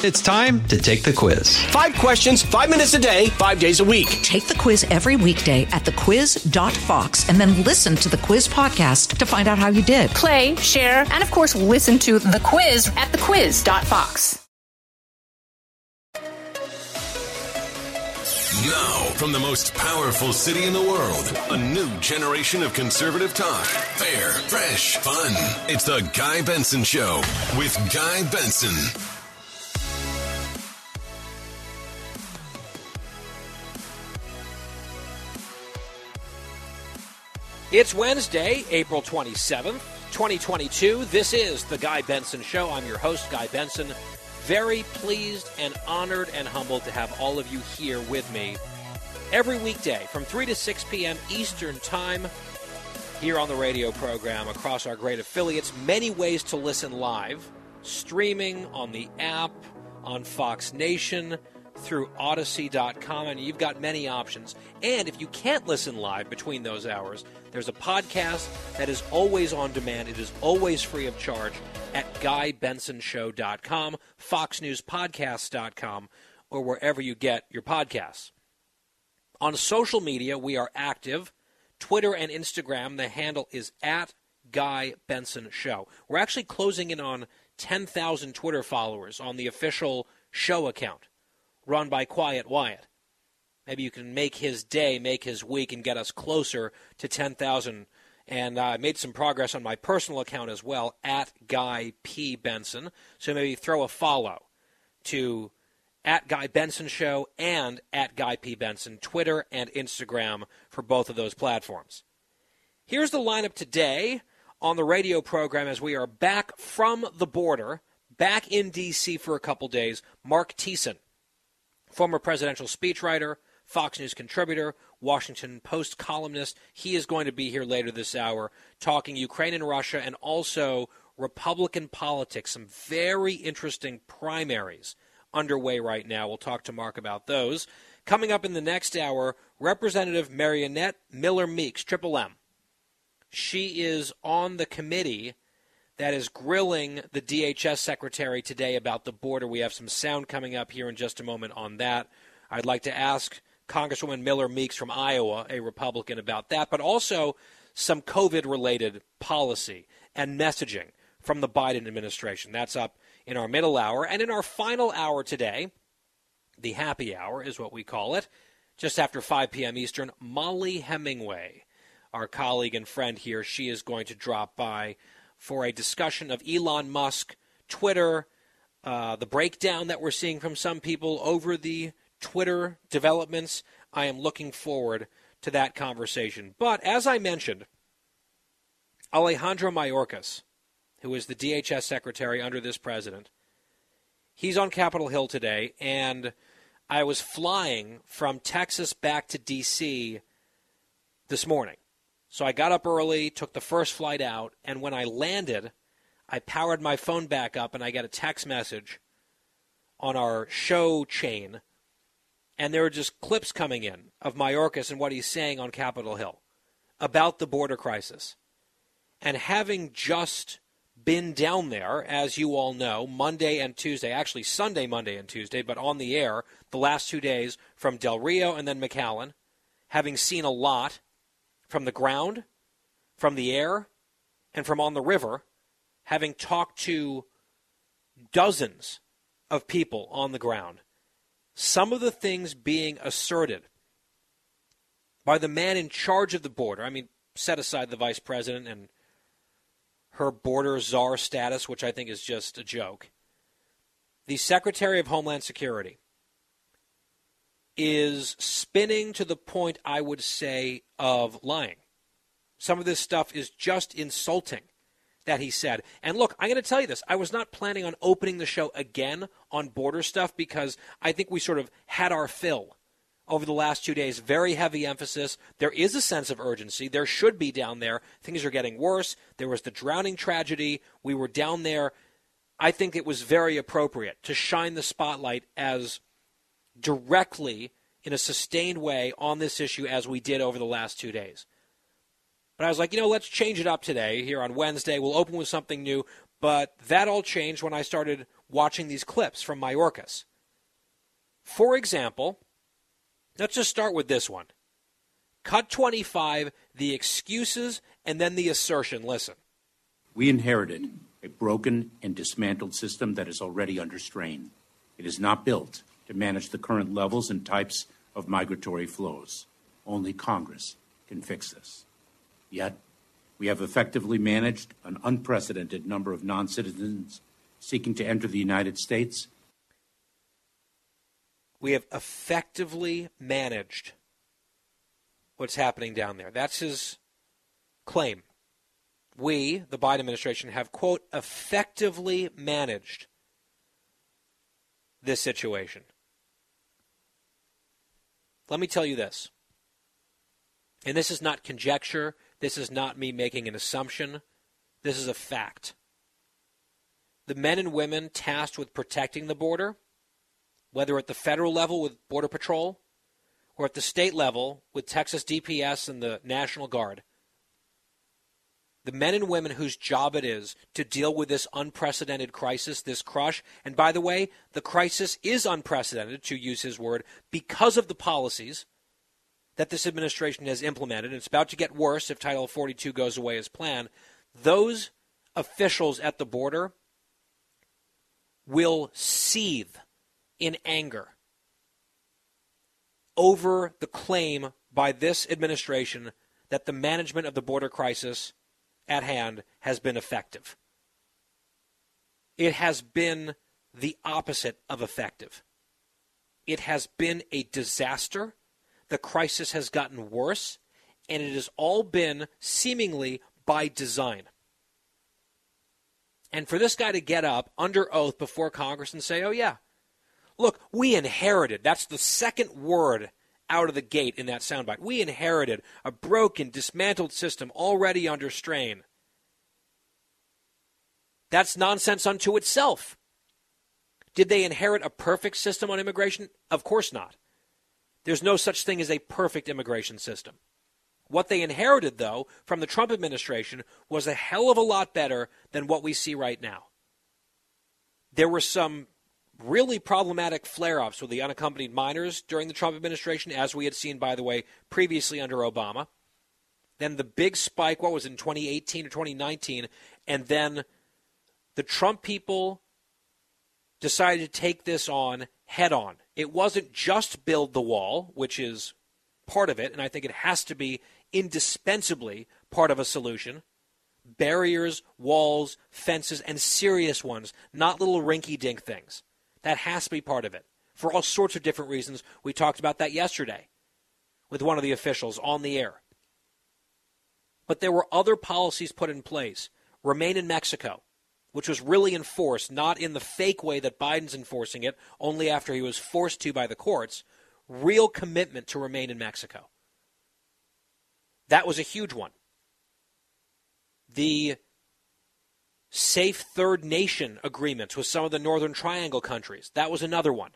It's time to take the quiz. 5 questions, 5 minutes a day, 5 days a week. Take the quiz every weekday at thequiz.fox and then listen to the quiz podcast to find out how you did. Play, share, and of course listen to the quiz at thequiz.fox. Now, from the most powerful city in the world, a new generation of conservative talk. Fair, fresh, fun. It's the Guy Benson Show with Guy Benson. It's Wednesday, April 27th, 2022. This is the Guy Benson Show. I'm your host, Guy Benson. Very pleased and honored and humbled to have all of you here with me every weekday from 3 to 6 p.m. Eastern Time here on the radio program across our great affiliates. Many ways to listen live, streaming on the app, on Fox Nation, through Odyssey.com, and you've got many options. And if you can't listen live between those hours, there's a podcast that is always on demand. It is always free of charge at GuyBensonShow.com, FoxNewsPodcasts.com, or wherever you get your podcasts. On social media, we are active. Twitter and Instagram, the handle is at Guy Benson Show. We're actually closing in on 10,000 Twitter followers on the official show account run by Quiet Wyatt. Maybe you can make his day, make his week, and get us closer to 10,000. And I made some progress on my personal account as well, at Guy P. Benson. So maybe throw a follow to at Guy Benson Show and at Guy P. Benson, Twitter and Instagram for both of those platforms. Here's the lineup today on the radio program as we are back from the border, back in D.C. for a couple days. Mark Thiessen, former presidential speechwriter, Fox News contributor, Washington Post columnist. He is going to be here later this hour talking Ukraine and Russia and also Republican politics. Some very interesting primaries underway right now. We'll talk to Mark about those. Coming up in the next hour, Representative Mariannette Miller Meeks, Triple M. She is on the committee that is grilling the DHS secretary today about the border. We have some sound coming up here in just a moment on that. I'd like to ask Congresswoman Miller Meeks from Iowa, a Republican, about that, but also some COVID-related policy and messaging from the Biden administration. That's up in our middle hour. And in our final hour today, the happy hour is what we call it, just after 5 p.m. Eastern, Mollie Hemingway, our colleague and friend here, she is going to drop by for a discussion of Elon Musk, Twitter, the breakdown that we're seeing from some people over the Twitter developments. I am looking forward to that conversation. But as I mentioned, Alejandro Mayorkas, who is the DHS secretary under this president, he's on Capitol Hill today, and I was flying from Texas back to D.C. this morning. So I got up early, took the first flight out, and when I landed, I powered my phone back up, and I got a text message on our show chain, and there were just clips coming in of Mayorkas and what he's saying on Capitol Hill about the border crisis. And having just been down there, as you all know, Monday and Tuesday, actually Sunday, Monday, and Tuesday, but on the air the last 2 days from Del Rio and then McAllen, having seen a lot from the ground, from the air, and from on the river, having talked to dozens of people on the ground, some of the things being asserted by the man in charge of the border, I mean, set aside the vice president and her border czar status, which I think is just a joke, the Secretary of Homeland Security is spinning to the point, I would say, of lying. Some of this stuff is just insulting that he said. And look, I'm going to tell you this. I was not planning on opening the show again on border stuff because I think we sort of had our fill over the last 2 days. Very heavy emphasis. There is a sense of urgency. There should be down there. Things are getting worse. There was the drowning tragedy. We were down there. I think it was very appropriate to shine the spotlight as directly in a sustained way on this issue as we did over the last 2 days. But I was like, let's change it up today here on Wednesday. We'll open with something new. But that all changed when I started watching these clips from Mayorkas. For example, let's just start with this one. Cut 25, the excuses, and then the assertion. Listen. We inherited a broken and dismantled system that is already under strain. It is not built to manage the current levels and types of migratory flows. Only Congress can fix this. Yet, we have effectively managed an unprecedented number of non-citizens seeking to enter the United States. We have effectively managed what's happening down there. That's his claim. We, the Biden administration, have, quote, effectively managed this situation. Let me tell you this, and this is not conjecture, this is not me making an assumption, this is a fact. The men and women tasked with protecting the border, whether at the federal level with Border Patrol or at the state level with Texas DPS and the National Guard, the men and women whose job it is to deal with this unprecedented crisis, this crush, and by the way, the crisis is unprecedented, to use his word, because of the policies that this administration has implemented, and it's about to get worse if Title 42 goes away as planned. Those officials at the border will seethe in anger over the claim by this administration that the management of the border crisis at hand has been effective. It has been the opposite of effective. It has been a disaster. The crisis has gotten worse, and it has all been seemingly by design. And for this guy to get up under oath before Congress and say, oh yeah, look, we inherited, that's the second word out of the gate in that soundbite. We inherited a broken, dismantled system already under strain. That's nonsense unto itself. Did they inherit a perfect system on immigration? Of course not. There's no such thing as a perfect immigration system. What they inherited, though, from the Trump administration was a hell of a lot better than what we see right now. There were some really problematic flare-ups with the unaccompanied minors during the Trump administration, as we had seen, by the way, previously under Obama. Then the big spike, what was it, in 2018 or 2019, and then the Trump people decided to take this on head-on. It wasn't just build the wall, which is part of it, and I think it has to be indispensably part of a solution. Barriers, walls, fences, and serious ones, not little rinky-dink things. That has to be part of it for all sorts of different reasons. We talked about that yesterday with one of the officials on the air. But there were other policies put in place. Remain in Mexico, which was really enforced, not in the fake way that Biden's enforcing it, only after he was forced to by the courts. Real commitment to remain in Mexico. That was a huge one. The safe third nation agreements with some of the Northern Triangle countries. That was another one.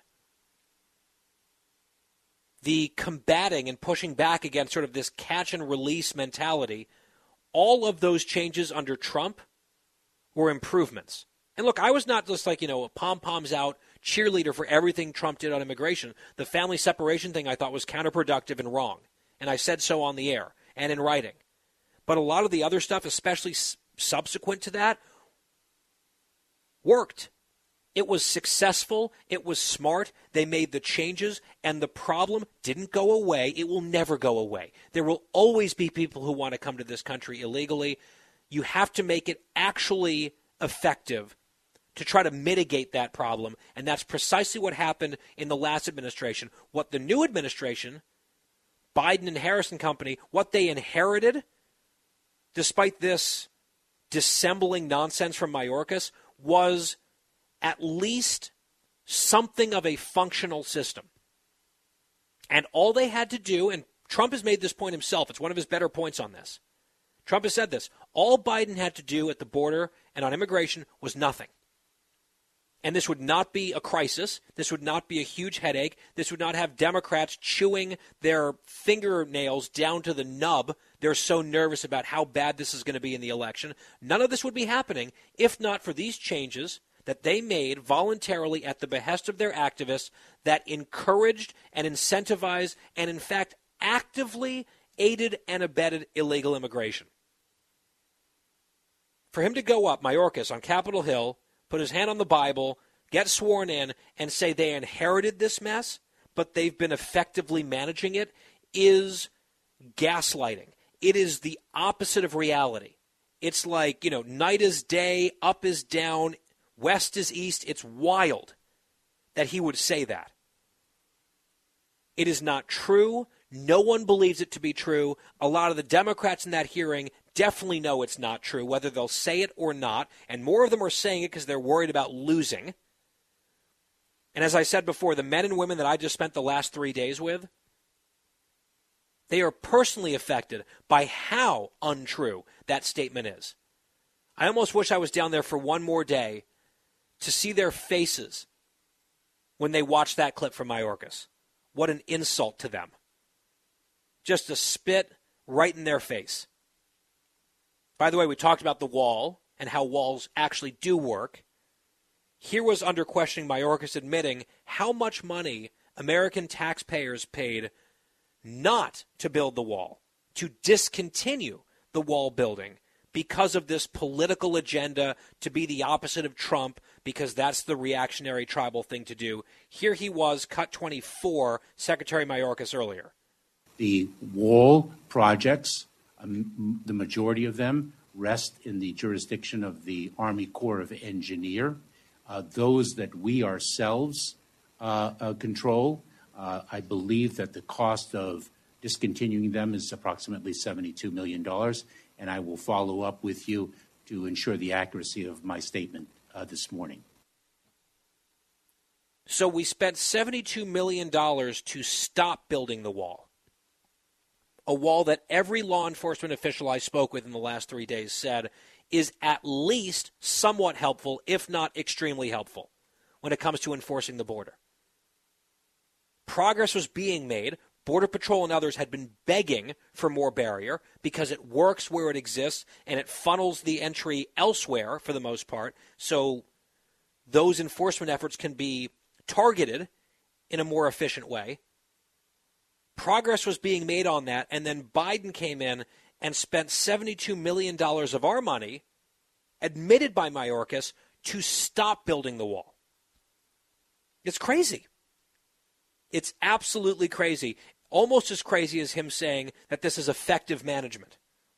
The combating and pushing back against sort of this catch and release mentality, all of those changes under Trump were improvements. And look, I was not just like, a pom-poms out cheerleader for everything Trump did on immigration. The family separation thing I thought was counterproductive and wrong. And I said so on the air and in writing. But a lot of the other stuff, especially subsequent to that, worked. It was successful. It was smart. They made the changes, and the problem didn't go away. It will never go away. There will always be people who want to come to this country illegally. You have to make it actually effective to try to mitigate that problem, and that's precisely what happened in the last administration. What the new administration, Biden and Harris and company, what they inherited, despite this dissembling nonsense from Mayorkas, was at least something of a functional system. And all they had to do, and Trump has made this point himself, it's one of his better points on this. Trump has said this, all Biden had to do at the border and on immigration was nothing. And this would not be a crisis. This would not be a huge headache. This would not have Democrats chewing their fingernails down to the nub. They're so nervous about how bad this is going to be in the election. None of this would be happening if not for these changes that they made voluntarily at the behest of their activists that encouraged and incentivized and, in fact, actively aided and abetted illegal immigration. For him to go up, Mayorkas, on Capitol Hill, put his hand on the Bible, get sworn in, and say they inherited this mess, but they've been effectively managing it, is gaslighting. It is the opposite of reality. It's like, night is day, up is down, west is east. It's wild that he would say that. It is not true. No one believes it to be true. A lot of the Democrats in that hearing definitely know it's not true, whether they'll say it or not. And more of them are saying it because they're worried about losing. And as I said before, the men and women that I just spent the last 3 days with, they are personally affected by how untrue that statement is. I almost wish I was down there for one more day to see their faces when they watch that clip from Mayorkas. What an insult to them. Just a spit right in their face. By the way, we talked about the wall and how walls actually do work. Here was under questioning Mayorkas admitting how much money American taxpayers paid not to build the wall, to discontinue the wall building because of this political agenda to be the opposite of Trump, because that's the reactionary tribal thing to do. Here he was, cut 24, Secretary Mayorkas earlier. The wall projects, the majority of them, rest in the jurisdiction of the Army Corps of Engineers. Those that we ourselves control, I believe that the cost of discontinuing them is approximately $72 million, and I will follow up with you to ensure the accuracy of my statement this morning. So we spent $72 million to stop building the wall. A wall that every law enforcement official I spoke with in the last 3 days said is at least somewhat helpful, if not extremely helpful, when it comes to enforcing the border. Progress was being made. Border Patrol and others had been begging for more barrier because it works where it exists and it funnels the entry elsewhere for the most part, so those enforcement efforts can be targeted in a more efficient way. Progress was being made on that, and then Biden came in and spent $72 million of our money, admitted by Mayorkas, to stop building the wall. It's crazy. It's absolutely crazy. Almost as crazy as him saying that this is effective management.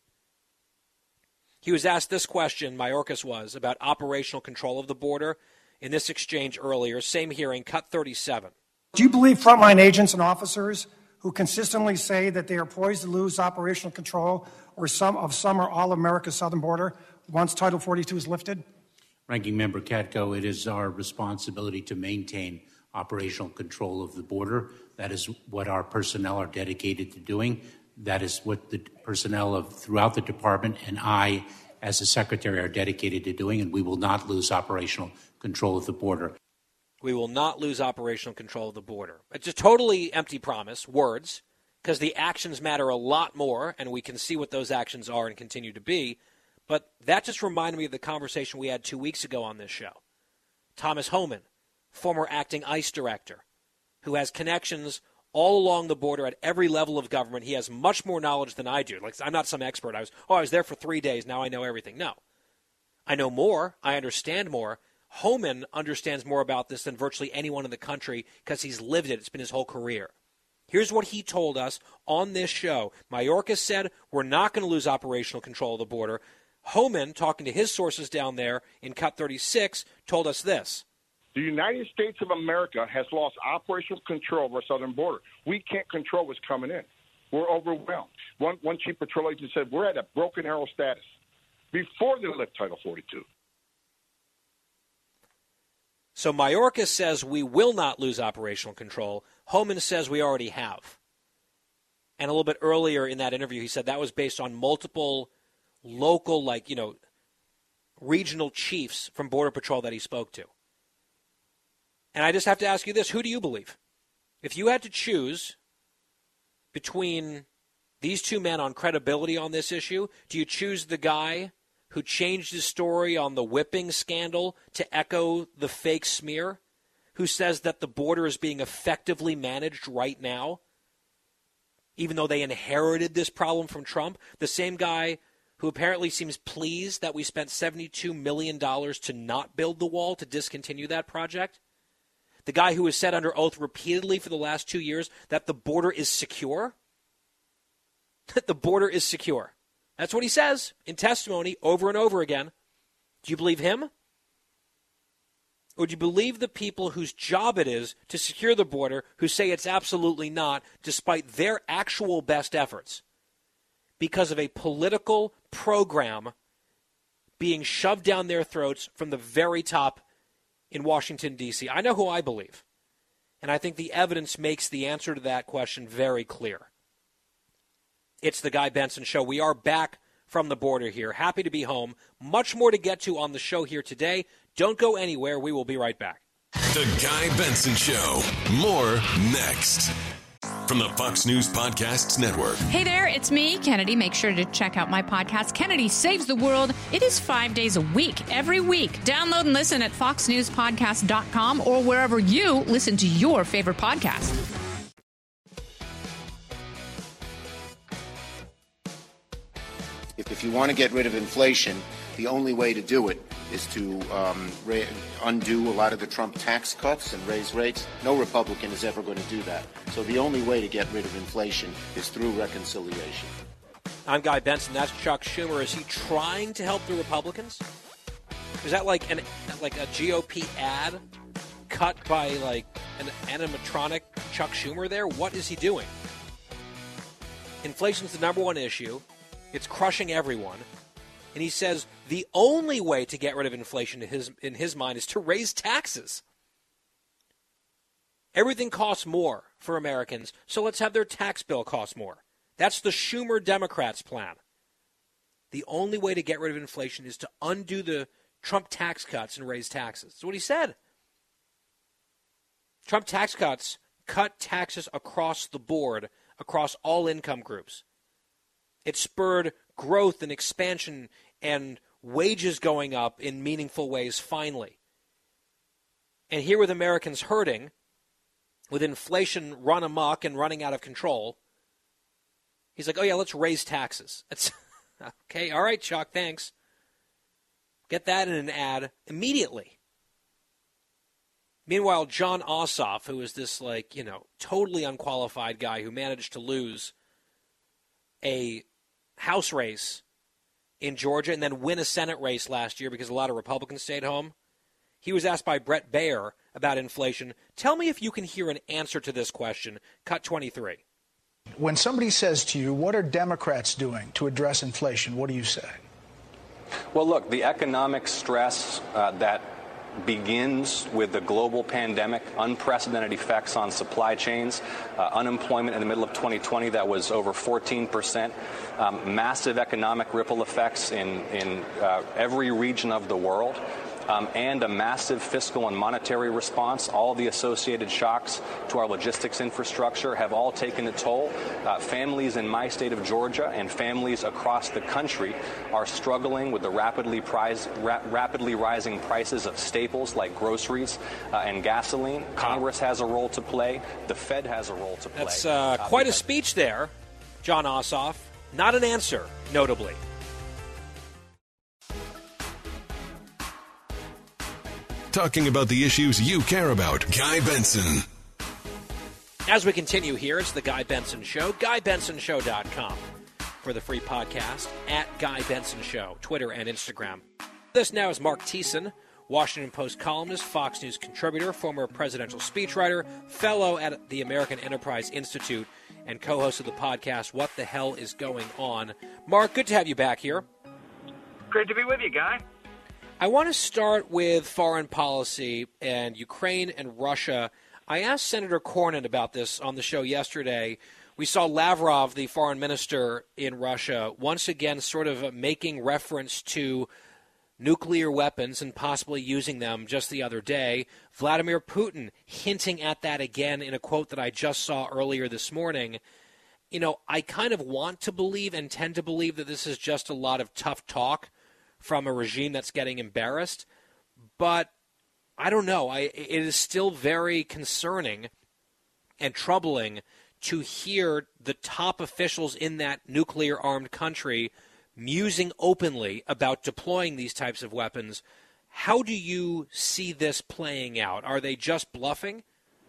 He was asked this question, Mayorkas was, about operational control of the border in this exchange earlier. Same hearing, cut 37. Do you believe frontline agents and officers who consistently say that they are poised to lose operational control or some or all of America's southern border once Title 42 is lifted? Ranking Member Katko, it is our responsibility to maintain operational control of the border. That is what our personnel are dedicated to doing. That is what the personnel throughout the department and I, as a secretary, are dedicated to doing, and we will not lose operational control of the border. We will not lose operational control of the border. It's a totally empty promise, words, because the actions matter a lot more, and we can see what those actions are and continue to be. But that just reminded me of the conversation we had 2 weeks ago on this show. Thomas Homan, former acting ICE director, who has connections all along the border at every level of government. He has much more knowledge than I do. Like, I'm not some expert. I was there for 3 days. Now I know everything. No. I know more. I understand more. Homan understands more about this than virtually anyone in the country because he's lived it. It's been his whole career. Here's what he told us on this show. Mayorkas said we're not going to lose operational control of the border. Homan, talking to his sources down there in cut 36, told us this. The United States of America has lost operational control of our southern border. We can't control what's coming in. We're overwhelmed. One chief patrol agent said we're at a broken arrow status before they lift Title 42. So Mayorkas says we will not lose operational control. Homan says we already have. And a little bit earlier in that interview, he said that was based on multiple local, regional chiefs from Border Patrol that he spoke to. And I just have to ask you this. Who do you believe? If you had to choose between these two men on credibility on this issue, do you choose the guy who changed his story on the whipping scandal to echo the fake smear, who says that the border is being effectively managed right now, even though they inherited this problem from Trump, the same guy who apparently seems pleased that we spent $72 million to not build the wall, to discontinue that project, the guy who has said under oath repeatedly for the last 2 years that the border is secure, that the border is secure. That's what he says in testimony over and over again. Do you believe him? Or do you believe the people whose job it is to secure the border who say it's absolutely not, despite their actual best efforts, because of a political program being shoved down their throats from the very top in Washington, D.C.? I know who I believe, and I think the evidence makes the answer to that question very clear. It's the Guy Benson Show. We are back from the border here. Happy to be home. Much more to get to on the show here today. Don't go anywhere. We will be right back. The Guy Benson Show. More next. From the Fox News Podcasts Network. Hey there, it's me, Kennedy. Make sure to check out my podcast, Kennedy Saves the World. It is 5 days a week, every week. Download and listen at foxnewspodcast.com or wherever you listen to your favorite podcast. If you want to get rid of inflation, the only way to do it is to undo a lot of the Trump tax cuts and raise rates. No Republican is ever going to do that. So the only way to get rid of inflation is through reconciliation. I'm Guy Benson. That's Chuck Schumer. Is he trying to help the Republicans? Is that like a GOP ad cut by like an animatronic Chuck Schumer there? What is he doing? Inflation's the number one issue. It's crushing everyone. And he says the only way to get rid of inflation in his mind is to raise taxes. Everything costs more for Americans, so let's have their tax bill cost more. That's the Schumer Democrats' plan. The only way to get rid of inflation is to undo the Trump tax cuts and raise taxes. That's what he said. Trump tax cuts cut taxes across the board, across all income groups. It spurred growth and expansion and wages going up in meaningful ways finally. And here with Americans hurting, with inflation run amok and running out of control, he's like, oh yeah, let's raise taxes. That's okay, all right, Chuck, thanks. Get that in an ad immediately. Meanwhile, Jon Ossoff, who is this totally unqualified guy who managed to lose a House race in Georgia and then win a Senate race last year because a lot of Republicans stayed home. He was asked by Brett Baier about inflation. Tell me if you can hear an answer to this question. Cut 23. When somebody says to you, what are Democrats doing to address inflation, what do you say? Well, look, the economic stress that begins with the global pandemic, unprecedented effects on supply chains, unemployment in the middle of 2020 that was over 14%, massive economic ripple effects in every region of the world, and a massive fiscal and monetary response. All the associated shocks to our logistics infrastructure have all taken a toll. Families in my state of Georgia and families across the country are struggling with the rapidly rising prices of staples like groceries and gasoline. Congress has a role to play. The Fed has a role to play. That's quite a speech there, Jon Ossoff. Not an answer, notably. Talking about the issues you care about. Guy Benson. As we continue here, it's the Guy Benson Show. GuyBensonShow.com for the free podcast at Guy Benson Show, Twitter and Instagram. This now is Mark Thiessen, Washington Post columnist, Fox News contributor, former presidential speechwriter, fellow at the American Enterprise Institute, and co-host of the podcast, What the Hell is Going On? Mark, good to have you back here. Great to be with you, Guy. I want to start with foreign policy and Ukraine and Russia. I asked Senator Cornyn about this on the show yesterday. We saw Lavrov, the foreign minister in Russia, once again sort of making reference to nuclear weapons and possibly using them just the other day. Vladimir Putin hinting at that again in a quote that I just saw earlier this morning. You know, I kind of want to believe and tend to believe that this is just a lot of tough talk from a regime that's getting embarrassed. But I don't know. It is still very concerning and troubling to hear the top officials in that nuclear-armed country musing openly about deploying these types of weapons. How do you see this playing out? Are they just bluffing?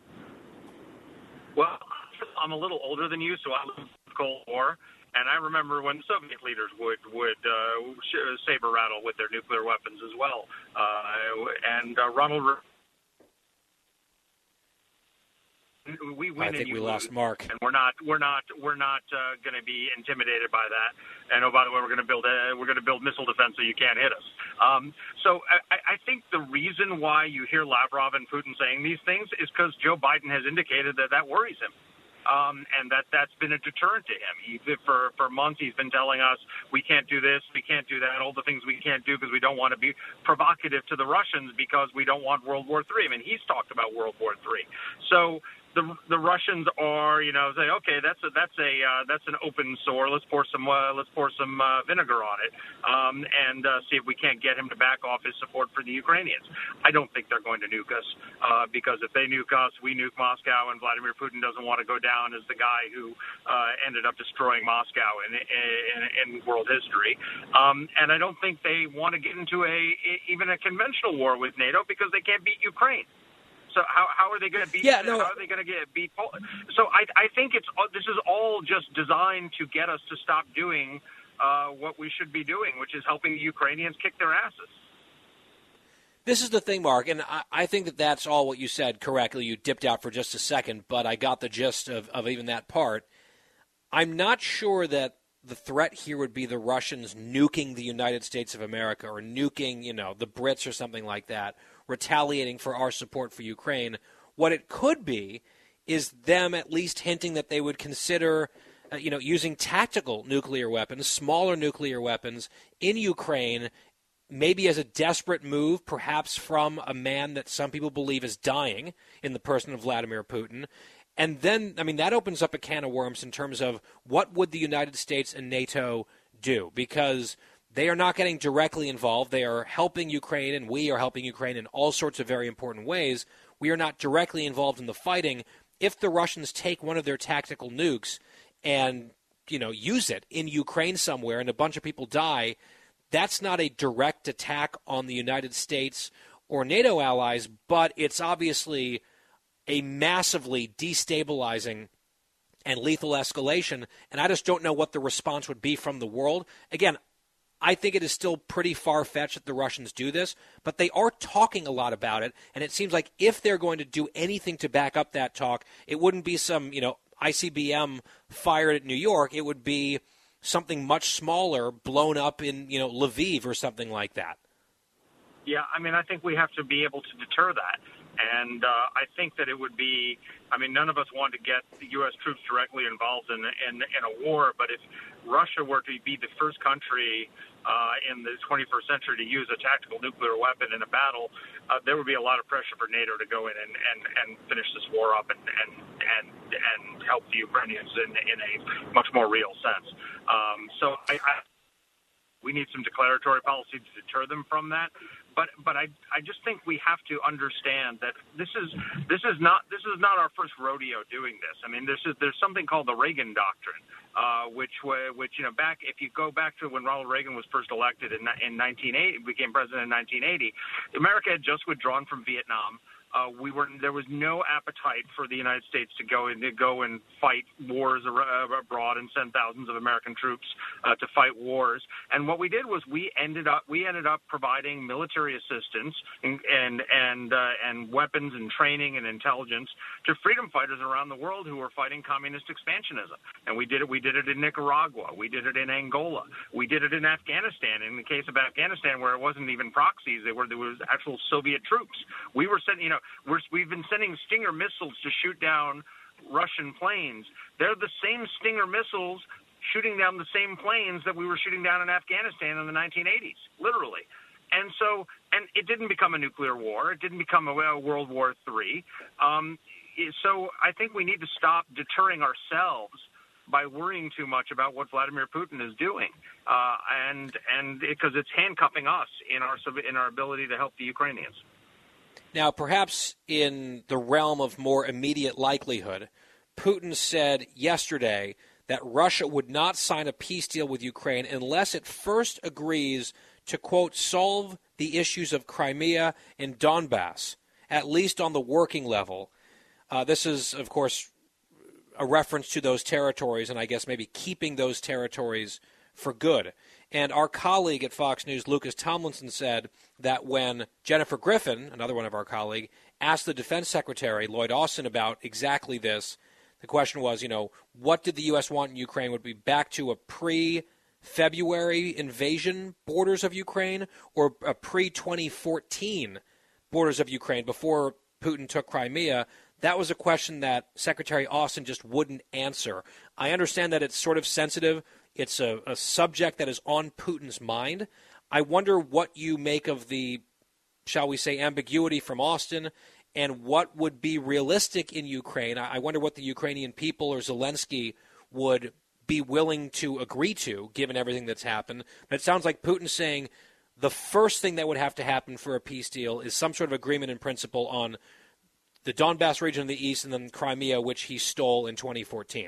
Well, I'm a little older than you, so I lived the Cold War, and I remember when Soviet leaders would saber rattle with their nuclear weapons as well. Ronald. We win. I think we lost Mark, and we're not going to be intimidated by that. And oh, by the way, we're going to build missile defense so you can't hit us. So I think the reason why you hear Lavrov and Putin saying these things is because Joe Biden has indicated that worries him. And that's been a deterrent to him. For months, he's been telling us we can't do this, we can't do that, all the things we can't do because we don't want to be provocative to the Russians because we don't want World War III. I mean, he's talked about World War III. So the Russians are, say, okay, that's an open sore. Let's pour some vinegar on it, and see if we can't get him to back off his support for the Ukrainians. I don't think they're going to nuke us because if they nuke us, we nuke Moscow, and Vladimir Putin doesn't want to go down as the guy who ended up destroying Moscow in world history. And I don't think they want to get into even a conventional war with NATO because they can't beat Ukraine. So how are they going to beat? How are they going to beat Poland? So I think this is all just designed to get us to stop doing what we should be doing, which is helping the Ukrainians kick their asses. This is the thing, Mark, and I think that's all what you said correctly. You dipped out for just a second, but I got the gist of even that part. I'm not sure that the threat here would be the Russians nuking the United States of America or nuking, the Brits or something like that, retaliating for our support for Ukraine. What it could be is them at least hinting that they would consider, using tactical nuclear weapons, smaller nuclear weapons in Ukraine, maybe as a desperate move, perhaps from a man that some people believe is dying in the person of Vladimir Putin. And then, that opens up a can of worms in terms of what would the United States and NATO do? Because they are not getting directly involved. They are helping Ukraine, and we are helping Ukraine in all sorts of very important ways. We are not directly involved in the fighting. If the Russians take one of their tactical nukes and, use it in Ukraine somewhere and a bunch of people die, that's not a direct attack on the United States or NATO allies, but it's obviously a massively destabilizing and lethal escalation, and I just don't know what the response would be from the world. Again, I think it is still pretty far-fetched that the Russians do this, but they are talking a lot about it, and it seems like if they're going to do anything to back up that talk, it wouldn't be some, ICBM fired at New York. It would be something much smaller blown up in, Lviv or something like that. Yeah, I think we have to be able to deter that. And I think that it would be, none of us want to get the U.S. troops directly involved in a war, but if Russia were to be the first country in the 21st century to use a tactical nuclear weapon in a battle, there would be a lot of pressure for NATO to go in and finish this war up and help the Ukrainians in a much more real sense. So we need some declaratory policy to deter them from that. But I just think we have to understand that this is not our first rodeo doing this. There's something called the Reagan Doctrine, which back if you go back to when Ronald Reagan was first elected in 1980, became president in 1980, America had just withdrawn from Vietnam. There was no appetite for the United States to go and fight wars abroad and send thousands of American troops to fight wars. And what we did was we ended up providing military assistance and weapons and training and intelligence to freedom fighters around the world who were fighting communist expansionism. And we did it in Nicaragua. We did it in Angola. We did it in Afghanistan. In the case of Afghanistan, where it wasn't even proxies, there was actual Soviet troops. We were sending, we've been sending Stinger missiles to shoot down Russian planes. They're the same Stinger missiles shooting down the same planes that we were shooting down in Afghanistan in the 1980s, literally. And it didn't become a nuclear war. It didn't become a World War III. So I think we need to stop deterring ourselves by worrying too much about what Vladimir Putin is doing, and because it's handcuffing us in our ability to help the Ukrainians. Now, perhaps in the realm of more immediate likelihood, Putin said yesterday that Russia would not sign a peace deal with Ukraine unless it first agrees to, quote, solve the issues of Crimea and Donbass, at least on the working level. This is, of course, a reference to those territories and I guess maybe keeping those territories for good. And our colleague at Fox News, Lucas Tomlinson, said that when Jennifer Griffin, another one of our colleagues, asked the Defense Secretary, Lloyd Austin, about exactly this, the question was, what did the U.S. want in Ukraine? Would be back to a pre-February invasion borders of Ukraine or a pre-2014 borders of Ukraine before Putin took Crimea? That was a question that Secretary Austin just wouldn't answer. I understand that it's sort of sensitive. It's a subject that is on Putin's mind. I wonder what you make of the, shall we say, ambiguity from Austin and what would be realistic in Ukraine. I wonder what the Ukrainian people or Zelensky would be willing to agree to, given everything that's happened. But it sounds like Putin's saying the first thing that would have to happen for a peace deal is some sort of agreement in principle on the Donbass region of the east and then Crimea, which he stole in 2014.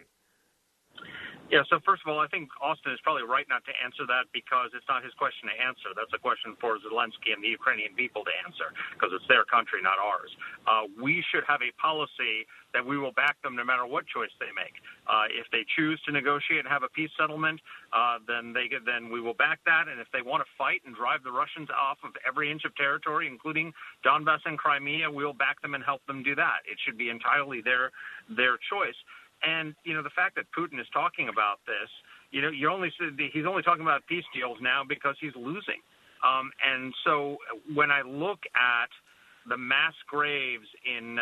Yeah, so first of all, I think Austin is probably right not to answer that because it's not his question to answer. That's a question for Zelensky and the Ukrainian people to answer because it's their country, not ours. We should have a policy that we will back them no matter what choice they make. If they choose to negotiate and have a peace settlement, then we will back that. And if they want to fight and drive the Russians off of every inch of territory, including Donbass and Crimea, we will back them and help them do that. It should be entirely their choice. And, the fact that Putin is talking about this, he's only talking about peace deals now because he's losing. And so when I look at the mass graves in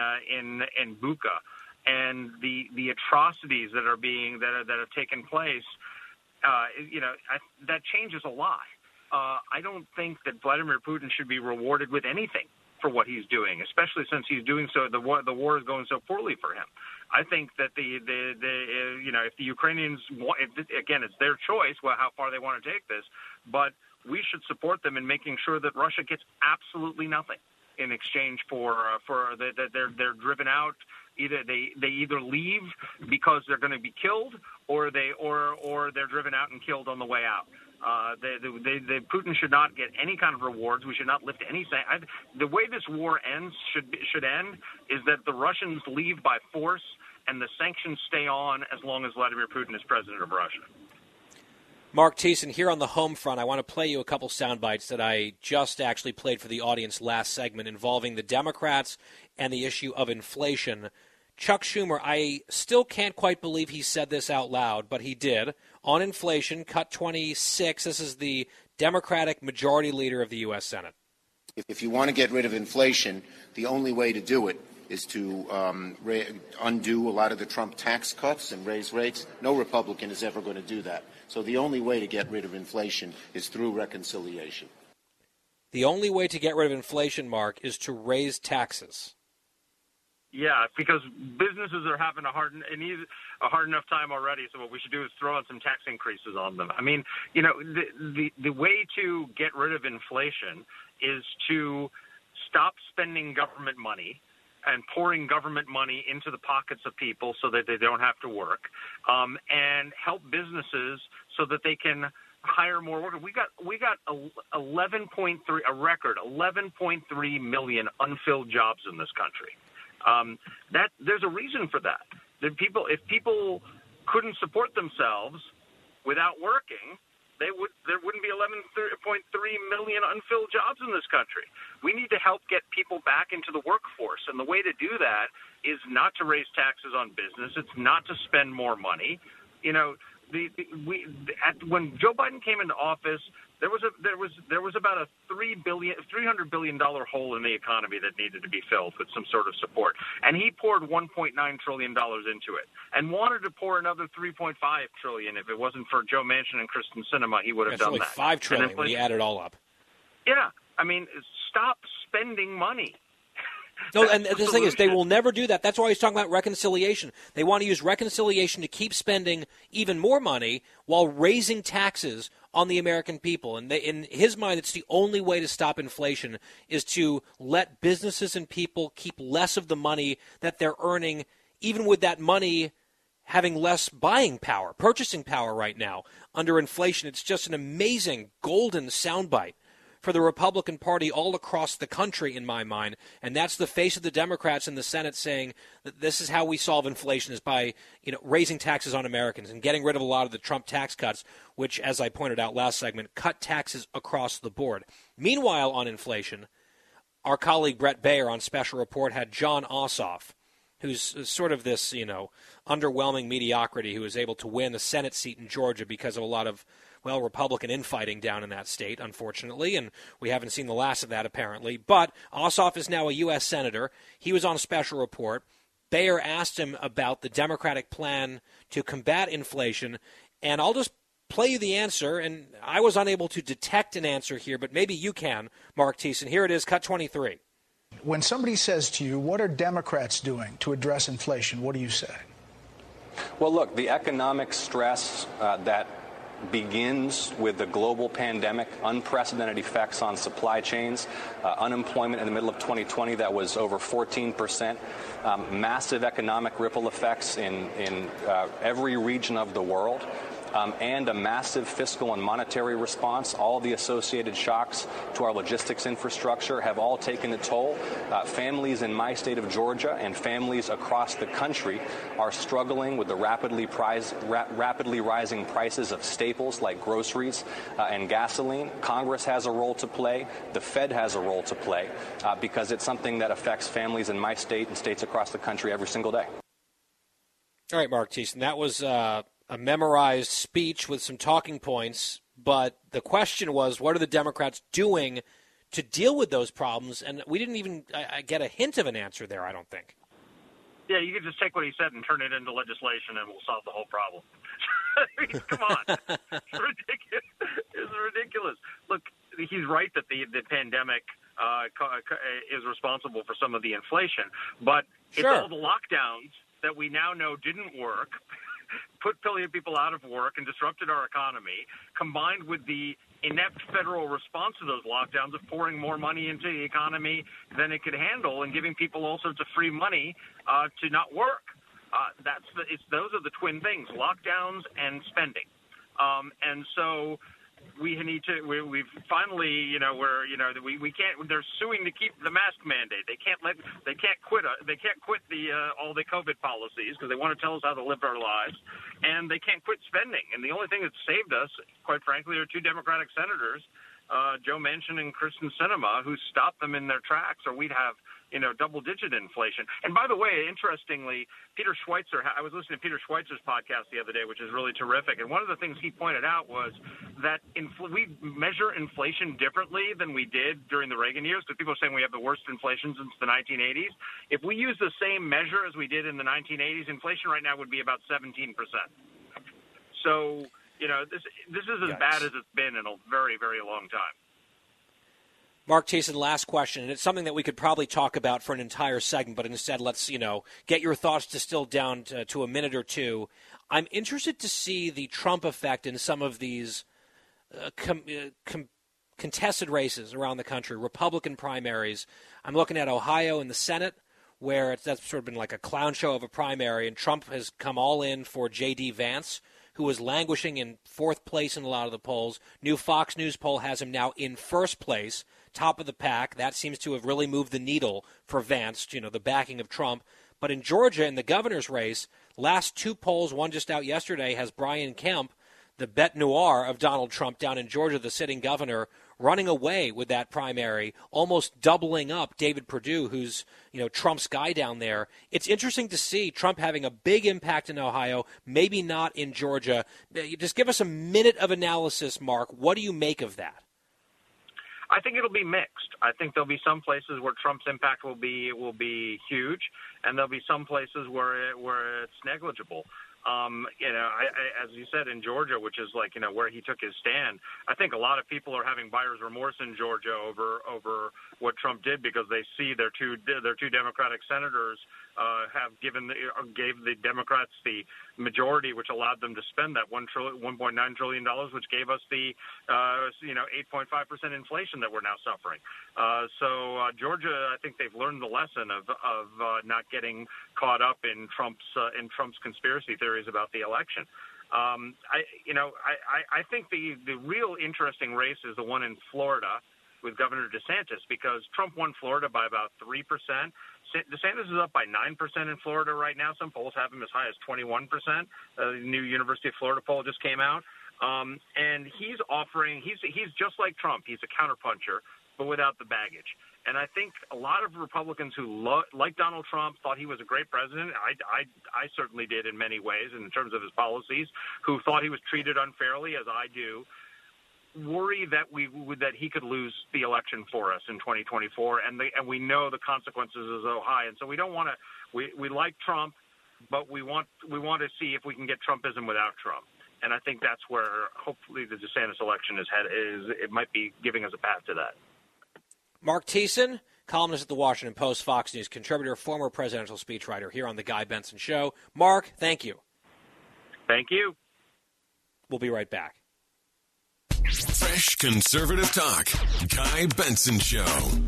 Bucha and the atrocities that have taken place, that changes a lot. I don't think that Vladimir Putin should be rewarded with anything for what he's doing, especially since he's doing so. The war is going so poorly for him. I think that if the Ukrainians want, again, it's their choice how far they want to take this, but we should support them in making sure that Russia gets absolutely nothing in exchange for that they're driven out. Either they either leave because they're going to be killed, or they're driven out and killed on the way out. Putin should not get any kind of rewards. We should not lift any. The way this war ends should end is that the Russians leave by force and the sanctions stay on as long as Vladimir Putin is president of Russia. Mark Thiessen, here on the home front, I want to play you a couple sound bites that I just actually played for the audience last segment involving the Democrats and the issue of inflation. Chuck Schumer, I still can't quite believe he said this out loud, but he did. On inflation, cut 26. This is the Democratic majority leader of the U.S. Senate. If you want to get rid of inflation, the only way to do it is to undo a lot of the Trump tax cuts and raise rates. No Republican is ever going to do that. So the only way to get rid of inflation is through reconciliation. The only way to get rid of inflation, Mark, is to raise taxes. Yeah, because businesses are having a hard enough time already. So what we should do is throw in some tax increases on them. I mean, the way to get rid of inflation is to stop spending government money and pouring government money into the pockets of people so that they don't have to work, and help businesses so that they can hire more workers. We got 11.3 a record 11.3 million unfilled jobs in this country. That there's a reason for that. If people couldn't support themselves without working, there wouldn't be 11.3 million unfilled jobs in this country. We need to help get people back into the workforce, and the way to do that is not to raise taxes on business. It's not to spend more money. When Joe Biden came into office, there was about a $300 billion hole in the economy that needed to be filled with some sort of support, and he poured $1.9 trillion into it, and wanted to pour another $3.5 trillion. If it wasn't for Joe Manchin and Kristen Sinema, he would have done that. $5 trillion when you add it all up. Yeah, I mean, stop spending money. No, and the thing is, they will never do that. That's why he's talking about reconciliation. They want to use reconciliation to keep spending even more money while raising taxes on the American people. And in his mind, it's the only way to stop inflation is to let businesses and people keep less of the money that they're earning, even with that money having less buying power, purchasing power right now under inflation. It's just an amazing golden soundbite for the Republican Party all across the country, in my mind. And that's the face of the Democrats in the Senate saying that this is how we solve inflation, is by raising taxes on Americans and getting rid of a lot of the Trump tax cuts, which, as I pointed out last segment, cut taxes across the board. Meanwhile, on inflation, our colleague Brett Baer on Special Report had Jon Ossoff, who's sort of this, underwhelming mediocrity who was able to win a Senate seat in Georgia because of a lot of, Republican infighting down in that state, unfortunately, and we haven't seen the last of that, apparently. But Ossoff is now a U.S. Senator. He was on Special Report. Baer asked him about the Democratic plan to combat inflation, and I'll just play you the answer, and I was unable to detect an answer here, but maybe you can, Mark Thiessen. Here it is, cut 23. When somebody says to you, what are Democrats doing to address inflation, what do you say? Well, look, the economic stress that begins with the global pandemic, unprecedented effects on supply chains, unemployment in the middle of 2020 that was over 14%, massive economic ripple effects in every region of the world. And a massive fiscal and monetary response. All the associated shocks to our logistics infrastructure have all taken a toll. Families in my state of Georgia and families across the country are struggling with the rapidly rising prices of staples like groceries and gasoline. Congress has a role to play. The Fed has a role to play because it's something that affects families in my state and states across the country every single day. All right, Mark Thiessen, that was a memorized speech with some talking points, but the question was, what are the Democrats doing to deal with those problems? And we didn't even get a hint of an answer there, I don't think. Yeah, you could just take what he said and turn it into legislation and we'll solve the whole problem. I mean, come on. It's ridiculous. It's ridiculous. Look, he's right that the pandemic is responsible for some of the inflation, but It's all the lockdowns that we now know didn't work, put billion people out of work and disrupted our economy, combined with the inept federal response to those lockdowns of pouring more money into the economy than it could handle and giving people all sorts of free money to not work. Those are the twin things: lockdowns and spending. And so we need to. We've finally, we can't. They're suing to keep the mask mandate. They can't quit all the COVID policies because they want to tell us how to live our lives, and they can't quit spending. And the only thing that's saved us, quite frankly, are two Democratic senators, Joe Manchin and Kyrsten Sinema, who stopped them in their tracks, or we'd have double-digit inflation. And by the way, interestingly, Peter Schweitzer, I was listening to Peter Schweitzer's podcast the other day, which is really terrific. And one of the things he pointed out was that we measure inflation differently than we did during the Reagan years, because people are saying we have the worst inflation since the 1980s. If we use the same measure as we did in the 1980s, inflation right now would be about 17%. So, this is as bad as it's been in a very, very long time. Mark Thiessen, last question, and it's something that we could probably talk about for an entire segment, but instead let's, get your thoughts distilled down to a minute or two. I'm interested to see the Trump effect in some of these contested races around the country, Republican primaries. I'm looking at Ohio in the Senate, where that's sort of been like a clown show of a primary, and Trump has come all in for J.D. Vance, who was languishing in fourth place in a lot of the polls. New Fox News poll has him now in first place, top of the pack. That seems to have really moved the needle for Vance, the backing of Trump. But in Georgia, in the governor's race, last two polls, one just out yesterday, has Brian Kemp, the bête noir of Donald Trump down in Georgia, the sitting governor, running away with that primary, almost doubling up David Perdue, who's, Trump's guy down there. It's interesting to see Trump having a big impact in Ohio, maybe not in Georgia. Just give us a minute of analysis, Mark. What do you make of that? I think it'll be mixed. I think there'll be some places where Trump's impact will be huge, and there'll be some places where it's negligible. As you said, in Georgia, which is like, where he took his stand, I think a lot of people are having buyer's remorse in Georgia over what Trump did, because they see their two Democratic senators gave the Democrats the majority, which allowed them to spend that $1.9 trillion, which gave us the 8.5% inflation that we're now suffering. So Georgia, I think they've learned the lesson of not getting caught up in Trump's conspiracy theories about the election. I think the real interesting race is the one in Florida with Governor DeSantis, because Trump won Florida by about 3%. DeSantis is up by 9% in Florida right now. Some polls have him as high as 21%. The new University of Florida poll just came out. And he's just like Trump. He's a counterpuncher, but without the baggage. And I think a lot of Republicans who like Donald Trump thought he was a great president. I certainly did in many ways in terms of his policies, who thought he was treated unfairly, as I do, worry that he could lose the election for us in 2024, and we know the consequences are so high, and so we don't want to. We like Trump, but we want to see if we can get Trumpism without Trump, and I think that's where hopefully the DeSantis election it might be giving us a path to that. Mark Thiessen, columnist at the Washington Post, Fox News contributor, former presidential speechwriter, here on the Guy Benson Show. Mark, thank you. Thank you. We'll be right back. Fresh conservative talk. Guy Benson Show.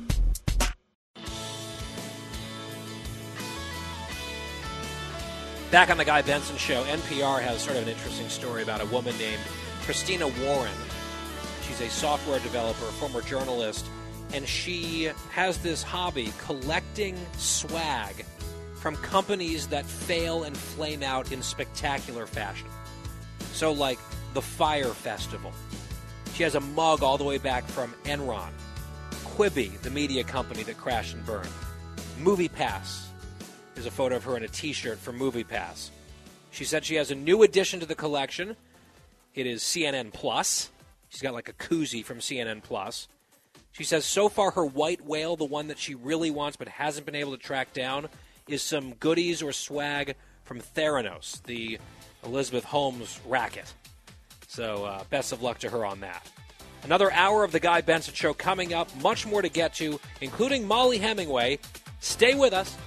Back on the Guy Benson Show, NPR has sort of an interesting story about a woman named Christina Warren. She's a software developer, former journalist, and she has this hobby, collecting swag from companies that fail and flame out in spectacular fashion. So like the Fire Festival. She has a mug all the way back from Enron. Quibi, the media company that crashed and burned. MoviePass. There's a photo of her in a T-shirt for MoviePass. She said she has a new addition to the collection. It is CNN Plus. She's got like a koozie from CNN Plus. She says so far her white whale, the one that she really wants but hasn't been able to track down, is some goodies or swag from Theranos, the Elizabeth Holmes racket. So best of luck to her on that. Another hour of the Guy Benson Show coming up. Much more to get to, including Molly Hemingway. Stay with us.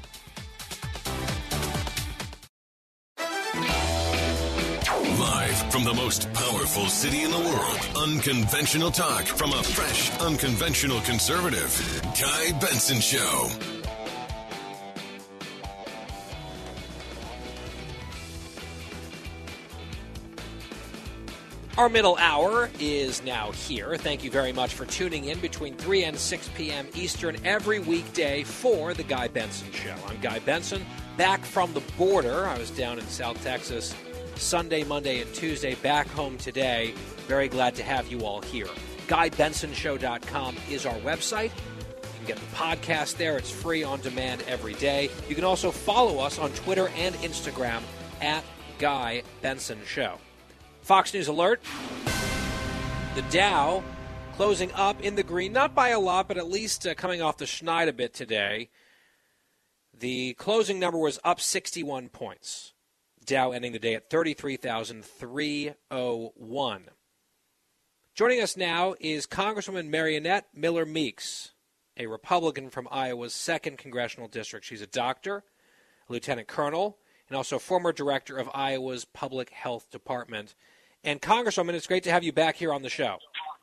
Live from the most powerful city in the world. Unconventional talk from a fresh, unconventional conservative. Guy Benson Show. Our middle hour is now here. Thank you very much for tuning in between 3 and 6 p.m. Eastern every weekday for The Guy Benson Show. I'm Guy Benson, back from the border. I was down in South Texas Sunday, Monday, and Tuesday, back home today. Very glad to have you all here. GuyBensonShow.com is our website. You can get the podcast there. It's free on demand every day. You can also follow us on Twitter and Instagram at Guy Benson Show. Fox News alert. The Dow closing up in the green, not by a lot, but at least coming off the schneid a bit today. The closing number was up 61 points. Dow ending the day at 33,301. Joining us now is Congresswoman Mariannette Miller Meeks, a Republican from Iowa's 2nd Congressional District. She's a doctor, a lieutenant colonel, and also former director of Iowa's Public Health Department. And Congresswoman, it's great to have you back here on the show.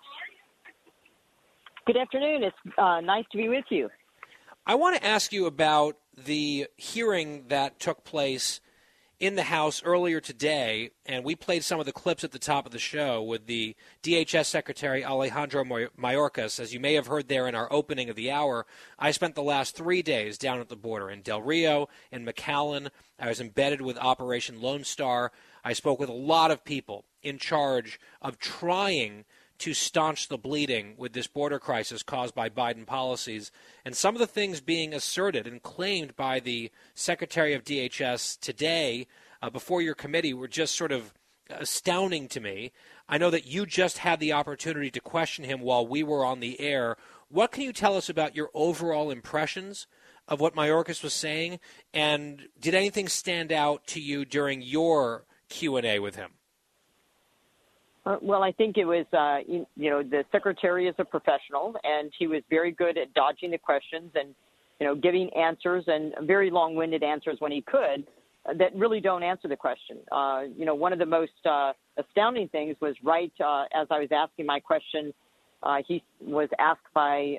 Good afternoon. It's nice to be with you. I want to ask you about the hearing that took place in the House earlier today, and we played some of the clips at the top of the show with the DHS Secretary Alejandro Mayorkas. As you may have heard there in our opening of the hour, I spent the last 3 days down at the border in Del Rio and McAllen. I was embedded with Operation Lone Star. I spoke with a lot of people in charge of trying to staunch the bleeding with this border crisis caused by Biden policies. And some of the things being asserted and claimed by the Secretary of DHS today before your committee were just sort of astounding to me. I know that you just had the opportunity to question him while we were on the air. What can you tell us about your overall impressions of what Mayorkas was saying? And did anything stand out to you during your Q&A with him? Well, I think it was, the secretary is a professional, and he was very good at dodging the questions and, giving answers and very long-winded answers when he could that really don't answer the question. One of the most astounding things was as I was asking my question, he was asked by,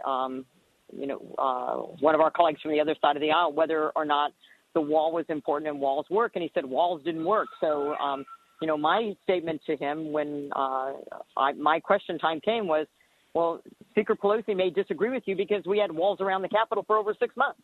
one of our colleagues from the other side of the aisle whether or not the wall was important and walls work, and he said walls didn't work. So, my statement to him when my question time came was, well, Speaker Pelosi may disagree with you because we had walls around the Capitol for over 6 months.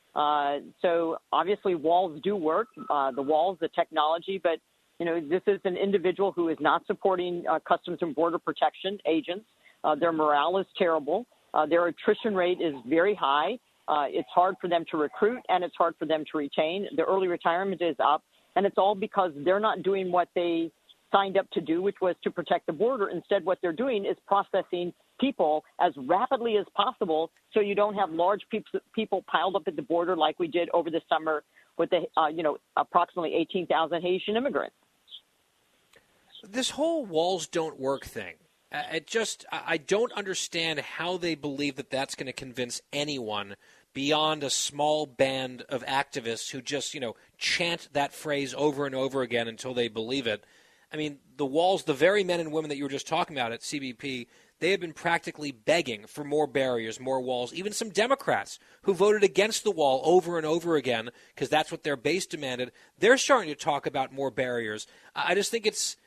So obviously walls do work, the walls, the technology, but, this is an individual who is not supporting Customs and Border Protection agents. Their morale is terrible. Their attrition rate is very high. It's hard for them to recruit, and it's hard for them to retain. The early retirement is up, and it's all because they're not doing what they signed up to do, which was to protect the border. Instead, what they're doing is processing people as rapidly as possible so you don't have large people piled up at the border like we did over the summer with the, approximately 18,000 Haitian immigrants. This whole walls don't work thing, I don't understand how they believe that that's going to convince anyone beyond a small band of activists who just, chant that phrase over and over again until they believe it. I mean, the walls, the very men and women that you were just talking about at CBP, they have been practically begging for more barriers, more walls. Even some Democrats who voted against the wall over and over again because that's what their base demanded, they're starting to talk about more barriers. I just think it's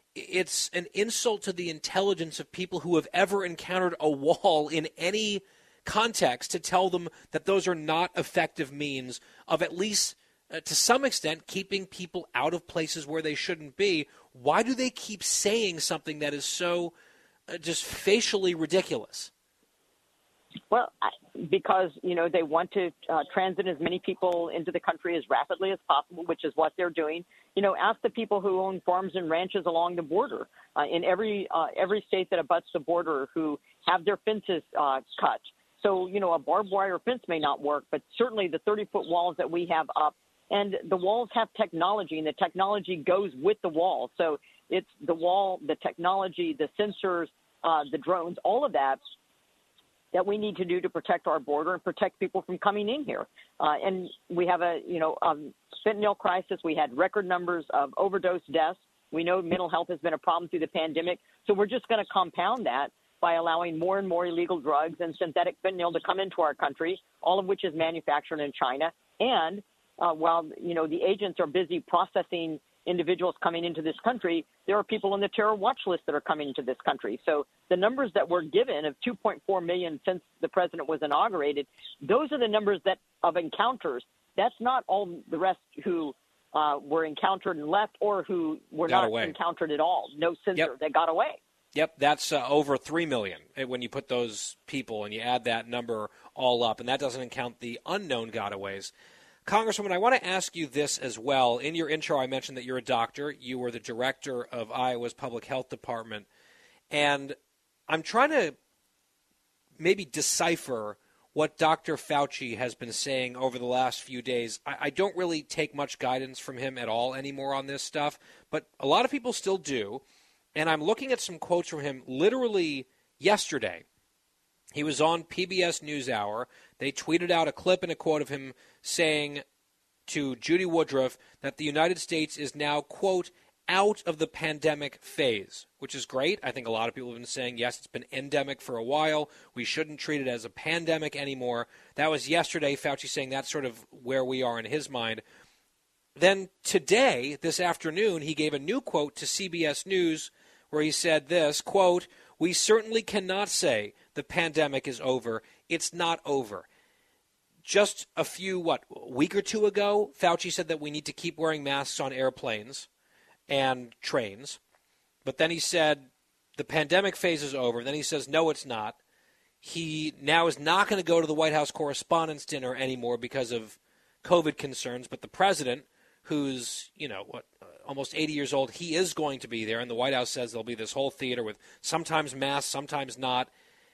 an insult to the intelligence of people who have ever encountered a wall in any context to tell them that those are not effective means of at least to some extent keeping people out of places where they shouldn't be. Why do they keep saying something that is so just facially ridiculous? Well, because, they want to transit as many people into the country as rapidly as possible, which is what they're doing. Ask the people who own farms and ranches along the border in every state that abuts the border who have their fences cut. So, a barbed wire fence may not work, but certainly the 30-foot walls that we have up, and the walls have technology, and the technology goes with the wall. So it's the wall, the technology, the sensors, the drones, all of that we need to do to protect our border and protect people from coming in here. And we have a fentanyl crisis. We had record numbers of overdose deaths. We know mental health has been a problem through the pandemic. So we're just going to compound that by allowing more and more illegal drugs and synthetic fentanyl to come into our country, all of which is manufactured in China. And while, the agents are busy processing individuals coming into this country, there are people on the terror watch list that are coming into this country. So the numbers that were given of 2.4 million since the president was inaugurated, those are the numbers of encounters. That's not all the rest who were encountered and left or who were not encountered at all. No censor that got away. Yep, that's over 3 million when you put those people and you add that number all up, and that doesn't count the unknown gotaways. Congresswoman, I want to ask you this as well. In your intro, I mentioned that you're a doctor. You were the director of Iowa's Public Health Department. And I'm trying to maybe decipher what Dr. Fauci has been saying over the last few days. I don't really take much guidance from him at all anymore on this stuff, but a lot of people still do. And I'm looking at some quotes from him literally yesterday. He was on PBS NewsHour. They tweeted out a clip and a quote of him saying to Judy Woodruff that the United States is now, quote, out of the pandemic phase, which is great. I think a lot of people have been saying, yes, it's been endemic for a while. We shouldn't treat it as a pandemic anymore. That was yesterday, Fauci saying that's sort of where we are in his mind. Then today, this afternoon, he gave a new quote to CBS News where he said this, quote, we certainly cannot say the pandemic is over. It's not over. Just a week or two ago, Fauci said that we need to keep wearing masks on airplanes and trains. But then he said the pandemic phase is over. Then he says, no, it's not. He now is not going to go to the White House Correspondents' Dinner anymore because of COVID concerns. But the president, who's, almost 80 years old, he is going to be there. And the White House says there'll be this whole theater with sometimes masks, sometimes not.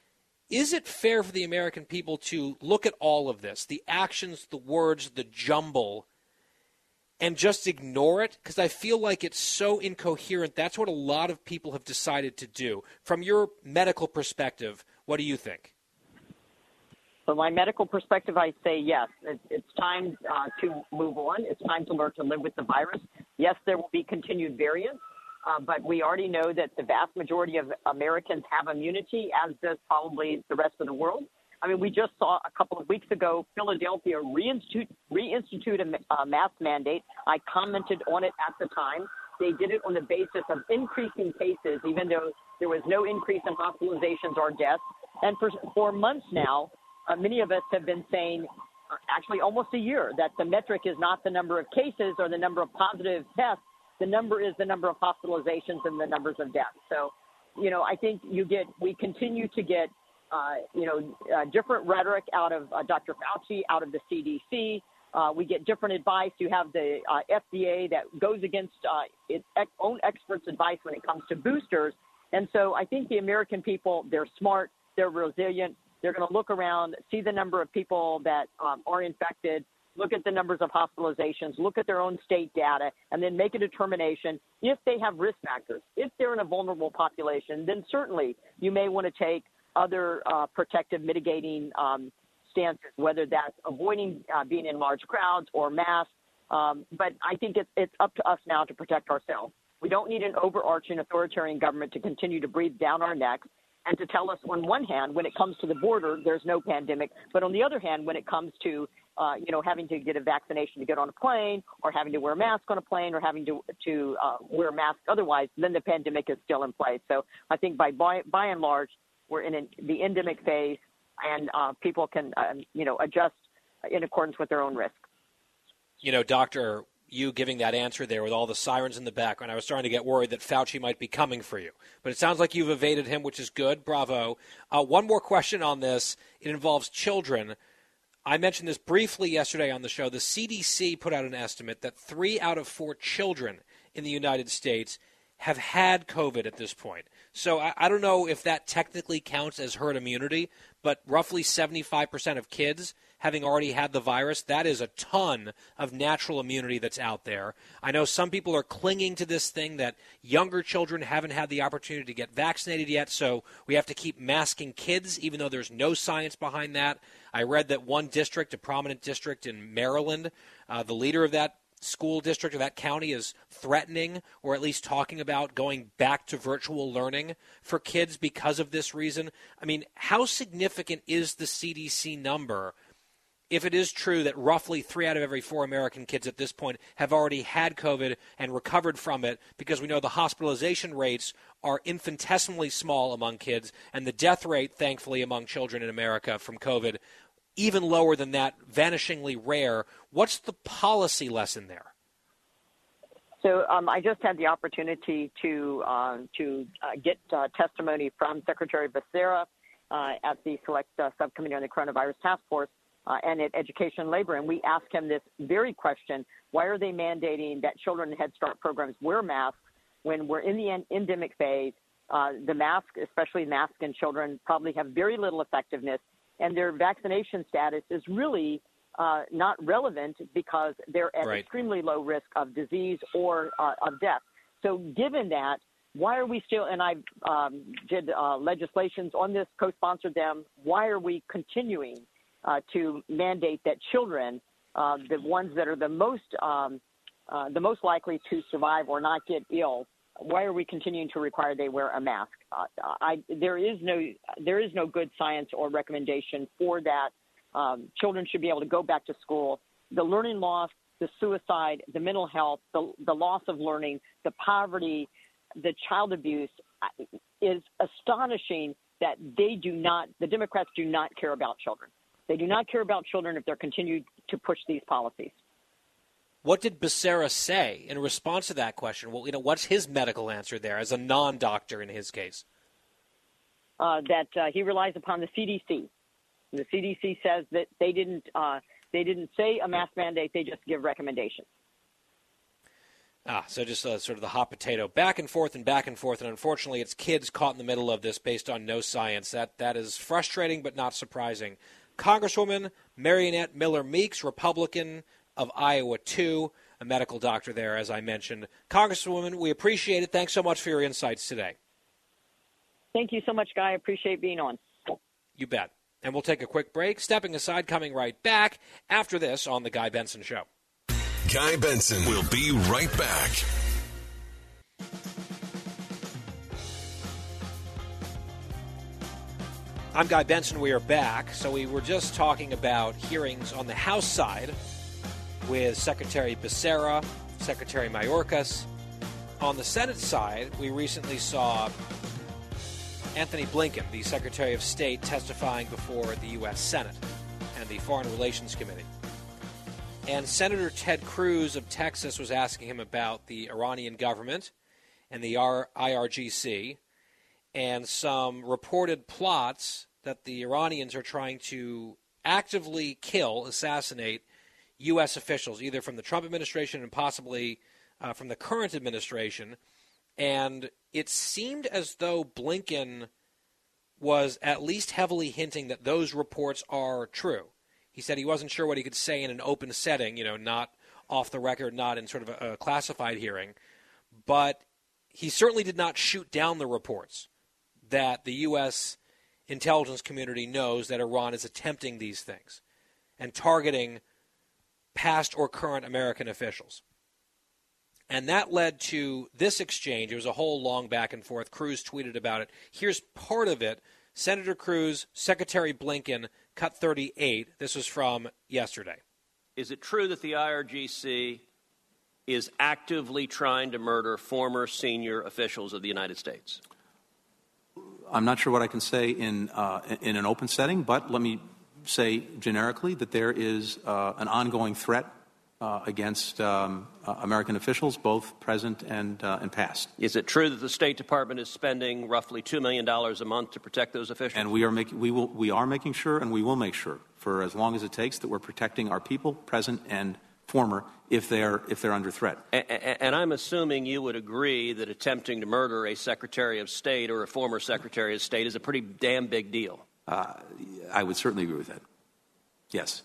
Is it fair for the American people to look at all of this, the actions, the words, the jumble, and just ignore it? Because I feel like it's so incoherent. That's what a lot of people have decided to do. From your medical perspective, what do you think? From my medical perspective, I say yes. It's time to move on. It's time to learn to live with the virus. Yes, there will be continued variants, but we already know that the vast majority of Americans have immunity, as does probably the rest of the world. I mean, we just saw a couple of weeks ago, Philadelphia reinstitute a mask mandate. I commented on it at the time. They did it on the basis of increasing cases, even though there was no increase in hospitalizations or deaths. And for months now, many of us have been saying, actually almost a year, that the metric is not the number of cases or the number of positive tests. The number is the number of hospitalizations and the numbers of deaths. So, I think we continue to get, different rhetoric out of Dr. Fauci, out of the CDC. We get different advice. You have the FDA that goes against its own experts' advice when it comes to boosters. And so I think the American people, they're smart, they're resilient. They're going to look around, see the number of people that are infected, look at the numbers of hospitalizations, look at their own state data, and then make a determination if they have risk factors. If they're in a vulnerable population, then certainly you may want to take other protective mitigating stances, whether that's avoiding being in large crowds or masks. But I think it's up to us now to protect ourselves. We don't need an overarching authoritarian government to continue to breathe down our necks and to tell us, on one hand, when it comes to the border, there's no pandemic, but on the other hand, when it comes to, having to get a vaccination to get on a plane, or having to wear a mask on a plane, or having to wear a mask otherwise, then the pandemic is still in place. So I think by and large, we're in the endemic phase, and people can, adjust in accordance with their own risk. Doctor, you giving that answer there with all the sirens in the background, I was starting to get worried that Fauci might be coming for you. But it sounds like you've evaded him, which is good. Bravo. One more question on this. It involves children. I mentioned this briefly yesterday on the show. The CDC put out an estimate that 3 out of 4 children in the United States have had COVID at this point. So I don't know if that technically counts as herd immunity, but roughly 75% of kids having already had the virus, that is a ton of natural immunity that's out there. I know some people are clinging to this thing that younger children haven't had the opportunity to get vaccinated yet, so we have to keep masking kids, even though there's no science behind that. I read that one district, a prominent district in Maryland, the leader of that school district or that county is threatening or at least talking about going back to virtual learning for kids because of this reason. I mean, how significant is the CDC number if it is true that roughly 3 out of every 4 American kids at this point have already had COVID and recovered from it, because we know the hospitalization rates are infinitesimally small among kids and the death rate, thankfully, among children in America from COVID even lower than that, vanishingly rare. What's the policy lesson there? So I just had the opportunity to get testimony from Secretary Becerra at the Select Subcommittee on the Coronavirus Task Force and at Education and Labor, and we asked him this very question: why are they mandating that children in Head Start programs wear masks when we're in the endemic phase? The mask, especially masks in children, probably have very little effectiveness, and their vaccination status is really not relevant because they're at extremely low risk of disease or of death. So given that, why are we still, and I did legislations on this, co-sponsored them, why are we continuing to mandate that children, the ones that are the most likely to survive or not get ill, why are we continuing to require they wear a mask? There is no good science or recommendation for that. Children should be able to go back to school. The learning loss, the suicide, the mental health, the loss of learning, the poverty, the child abuse is astonishing that the Democrats do not care about children. They do not care about children if they're continuing to push these policies. What did Becerra say in response to that question? Well, what's his medical answer there as a non-doctor in his case? That he relies upon the CDC. The CDC says that they didn't say a mask mandate; they just give recommendations. So just sort of the hot potato, back and forth, and unfortunately, it's kids caught in the middle of this based on no science. That is frustrating, but not surprising. Congresswoman Mariannette Miller Meeks, Republican of Iowa 2. a medical doctor there, as I mentioned. Congresswoman, we appreciate it. Thanks so much for your insights today. Thank you so much, Guy. I appreciate being on. You bet. And we'll take a quick break. Stepping aside, coming right back after this on The Guy Benson Show. Guy Benson will be right back. I'm Guy Benson. We are back. So we were just talking about hearings on the House side with Secretary Becerra, Secretary Mayorkas. On the Senate side, we recently saw Anthony Blinken, the Secretary of State, testifying before the U.S. Senate and the Foreign Relations Committee. And Senator Ted Cruz of Texas was asking him about the Iranian government and the IRGC and some reported plots that the Iranians are trying to actively kill, assassinate U.S. officials, either from the Trump administration and possibly from the current administration. And it seemed as though Blinken was at least heavily hinting that those reports are true. He said he wasn't sure what he could say in an open setting, not off the record, not in sort of a classified hearing. But he certainly did not shoot down the reports that the U.S. intelligence community knows that Iran is attempting these things and targeting past or current American officials. And that led to this exchange. It was a whole long back and forth. Cruz tweeted about it. Here's part of it. Senator Cruz, Secretary Blinken, cut 38. This was from yesterday. Is it true that the IRGC is actively trying to murder former senior officials of the United States? I'm not sure what I can say in an open setting, but let me say generically that there is an ongoing threat against American officials, both present and past. Is it true that the State Department is spending roughly $2 million a month to protect those officials? And we are making sure, and we will make sure, for as long as it takes, that we're protecting our people, present and former, if they're under threat. And I'm assuming you would agree that attempting to murder a Secretary of State or a former Secretary of State is a pretty damn big deal. I would certainly agree with that. Yes.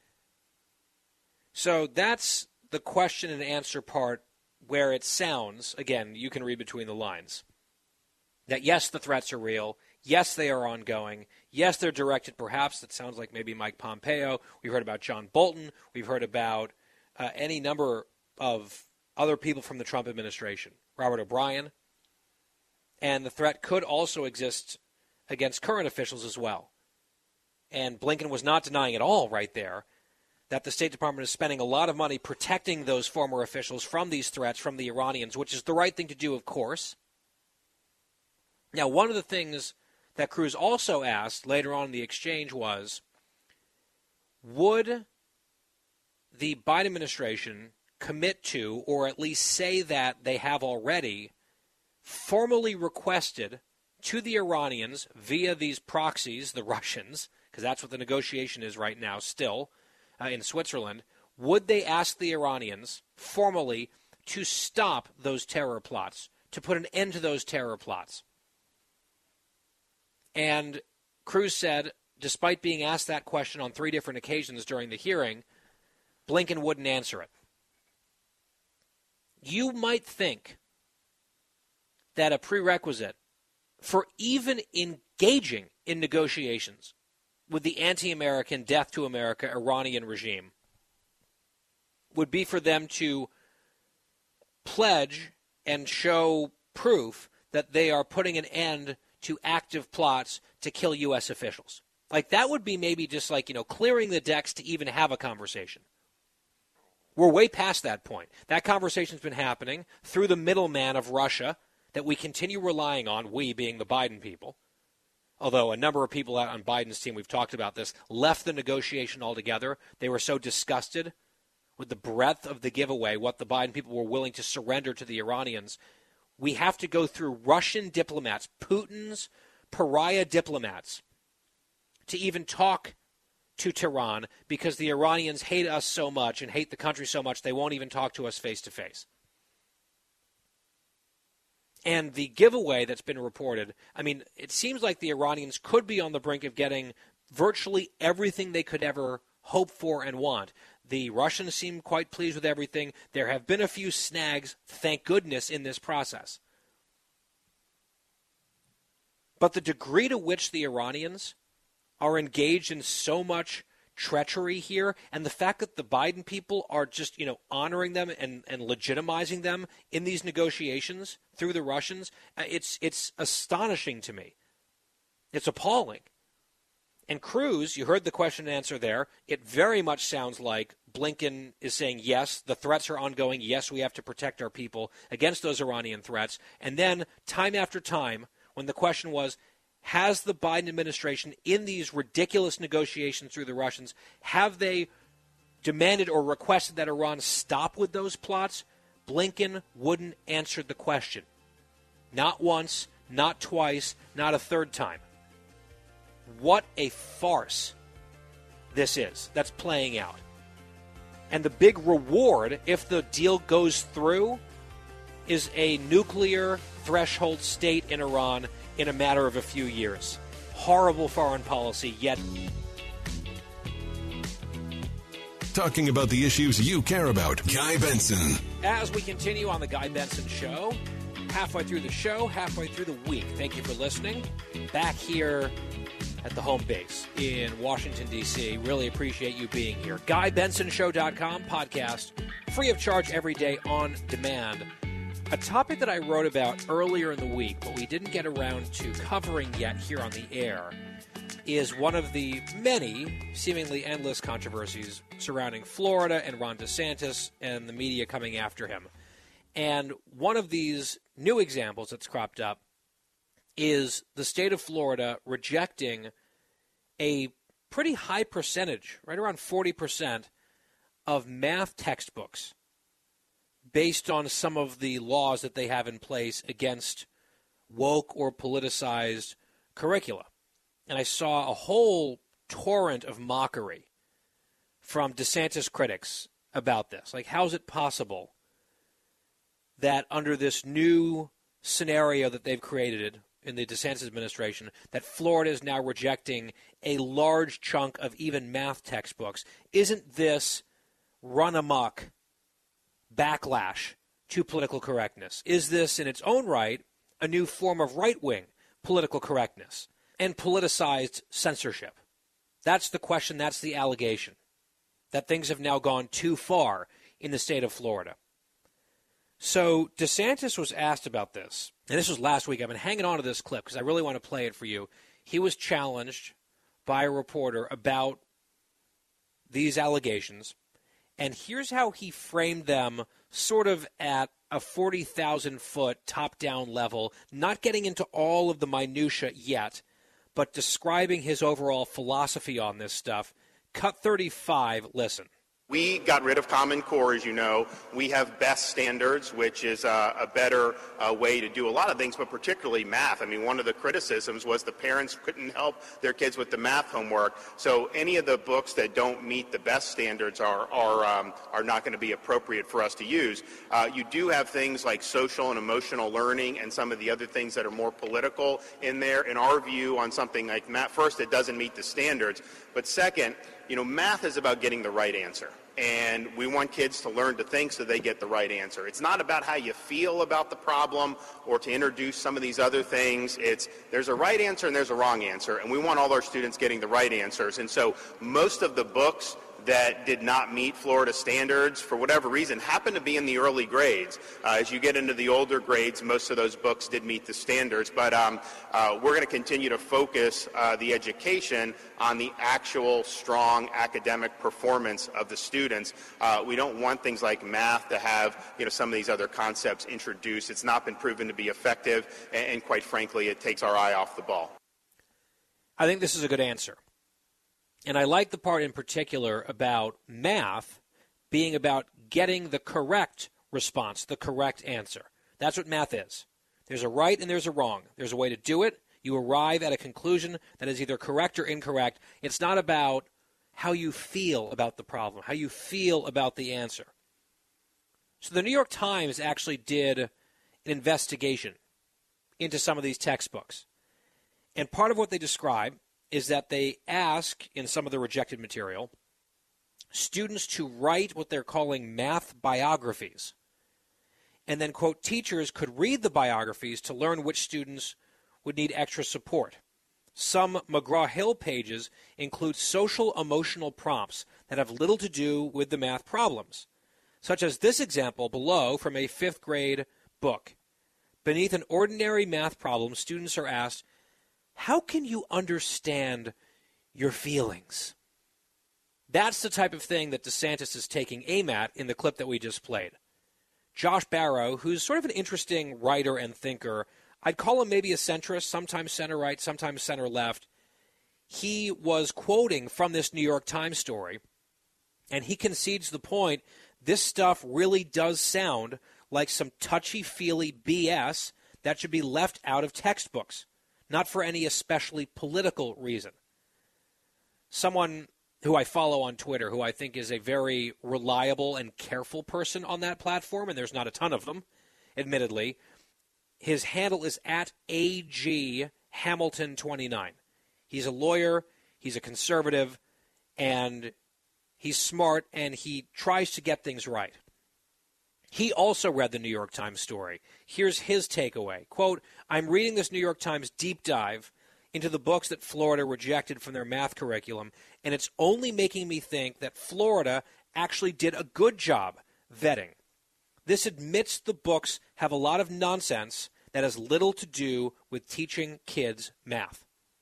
So that's the question and answer part where it sounds, again, you can read between the lines, that yes, the threats are real. Yes, they are ongoing. Yes, they're directed perhaps, that sounds like maybe Mike Pompeo. We've heard about John Bolton. We've heard about any number of other people from the Trump administration, Robert O'Brien. And the threat could also exist against current officials as well. And Blinken was not denying at all right there that the State Department is spending a lot of money protecting those former officials from these threats from the Iranians, which is the right thing to do, of course. Now, one of the things that Cruz also asked later on in the exchange was, would the Biden administration commit to, or at least say that they have already, formally requested to the Iranians via these proxies, the Russians, because that's what the negotiation is right now still, in Switzerland, would they ask the Iranians formally to stop those terror plots, to put an end to those terror plots? And Cruz said, despite being asked that question on 3 different occasions during the hearing, Blinken wouldn't answer it. You might think that a prerequisite for even engaging in negotiations with the anti-American, death to America Iranian regime would be for them to pledge and show proof that they are putting an end to active plots to kill U.S. officials. Like, that would be maybe just like, clearing the decks to even have a conversation. We're way past that point. That conversation's been happening through the middleman of Russia that we continue relying on, we being the Biden people. Although a number of people out on Biden's team, we've talked about this, left the negotiation altogether. They were so disgusted with the breadth of the giveaway, what the Biden people were willing to surrender to the Iranians. We have to go through Russian diplomats, Putin's pariah diplomats, to even talk to Tehran, because the Iranians hate us so much and hate the country so much they won't even talk to us face to face. And the giveaway that's been reported, it seems like the Iranians could be on the brink of getting virtually everything they could ever hope for and want. The Russians seem quite pleased with everything. There have been a few snags, thank goodness, in this process. But the degree to which the Iranians are engaged in so much treachery here, and the fact that the Biden people are just, honoring them and legitimizing them in these negotiations through the Russians, it's astonishing to me. It's appalling. And Cruz, you heard the question and answer there. It very much sounds like Blinken is saying, yes, the threats are ongoing. Yes, we have to protect our people against those Iranian threats. And then time after time, when the question was, has the Biden administration in these ridiculous negotiations through the Russians, have they demanded or requested that Iran stop with those plots? Blinken wouldn't answer the question. Not once, not twice, not a third time. What a farce this is that's playing out. And the big reward, if the deal goes through, is a nuclear threshold state in Iran in a matter of a few years. Horrible foreign policy, yet. Talking about the issues you care about. Guy Benson. As we continue on the Guy Benson Show, halfway through the show, halfway through the week. Thank you for listening. Back here at the home base in Washington, D.C. Really appreciate you being here. GuyBensonShow.com podcast, free of charge every day on demand. A topic that I wrote about earlier in the week, but we didn't get around to covering yet here on the air, is one of the many seemingly endless controversies surrounding Florida and Ron DeSantis and the media coming after him. And one of these new examples that's cropped up is the state of Florida rejecting a pretty high percentage, right around 40%, of math textbooks based on some of the laws that they have in place against woke or politicized curricula. And I saw a whole torrent of mockery from DeSantis critics about this. Like, how is it possible that under this new scenario that they've created in the DeSantis administration, that Florida is now rejecting a large chunk of even math textbooks? Isn't this run amok backlash to political correctness? Is this, in its own right, a new form of right-wing political correctness and politicized censorship? That's the question. That's the allegation, that things have now gone too far in the state of Florida. So DeSantis was asked about this, and this was last week. I've been hanging on to this clip because I really want to play it for you. He was challenged by a reporter about these allegations, and here's how he framed them sort of at a 40,000-foot top-down level, not getting into all of the minutia yet, but describing his overall philosophy on this stuff. Cut 35, listen. We got rid of Common Core, as you know. We have BEST standards, which is a better way to do a lot of things, but particularly math. I mean, one of the criticisms was the parents couldn't help their kids with the math homework. So any of the books that don't meet the BEST standards are not going to be appropriate for us to use. You do have things like social and emotional learning and some of the other things that are more political in there. In our view on something like math, first, it doesn't meet the standards. But second, math is about getting the right answer. And we want kids to learn to think so they get the right answer. It's not about how you feel about the problem or to introduce some of these other things. There's a right answer and there's a wrong answer. And we want all our students getting the right answers. And so most of the books that did not meet Florida standards, for whatever reason, happen to be in the early grades. As you get into the older grades, most of those books did meet the standards. But we're going to continue to focus the education on the actual strong academic performance of the students. We don't want things like math to have some of these other concepts introduced. It's not been proven to be effective, and quite frankly, it takes our eye off the ball. I think this is a good answer. And I like the part in particular about math being about getting the correct response, the correct answer. That's what math is. There's a right and there's a wrong. There's a way to do it. You arrive at a conclusion that is either correct or incorrect. It's not about how you feel about the problem, how you feel about the answer. So the New York Times actually did an investigation into some of these textbooks. And part of what they describe is that they ask in some of the rejected material students to write what they're calling math biographies. And then, quote, teachers could read the biographies to learn which students would need extra support. Some McGraw-Hill pages include social-emotional prompts that have little to do with the math problems, such as this example below from a 5th grade book. Beneath an ordinary math problem, students are asked, how can you understand your feelings? That's the type of thing that DeSantis is taking aim at in the clip that we just played. Josh Barro, who's sort of an interesting writer and thinker, I'd call him maybe a centrist, sometimes center-right, sometimes center-left. He was quoting from this New York Times story, and he concedes the point, this stuff really does sound like some touchy-feely BS that should be left out of textbooks, not for any especially political reason. Someone who I follow on Twitter, who I think is a very reliable and careful person on that platform, and there's not a ton of them, admittedly, his handle is at AGHamilton29. He's a lawyer, he's a conservative, and he's smart, and he tries to get things right. He also read the New York Times story. Here's his takeaway. Quote, I'm reading this New York Times deep dive into the books that Florida rejected from their math curriculum, and it's only making me think that Florida actually did a good job vetting. This admits the books have a lot of nonsense that has little to do with teaching kids math.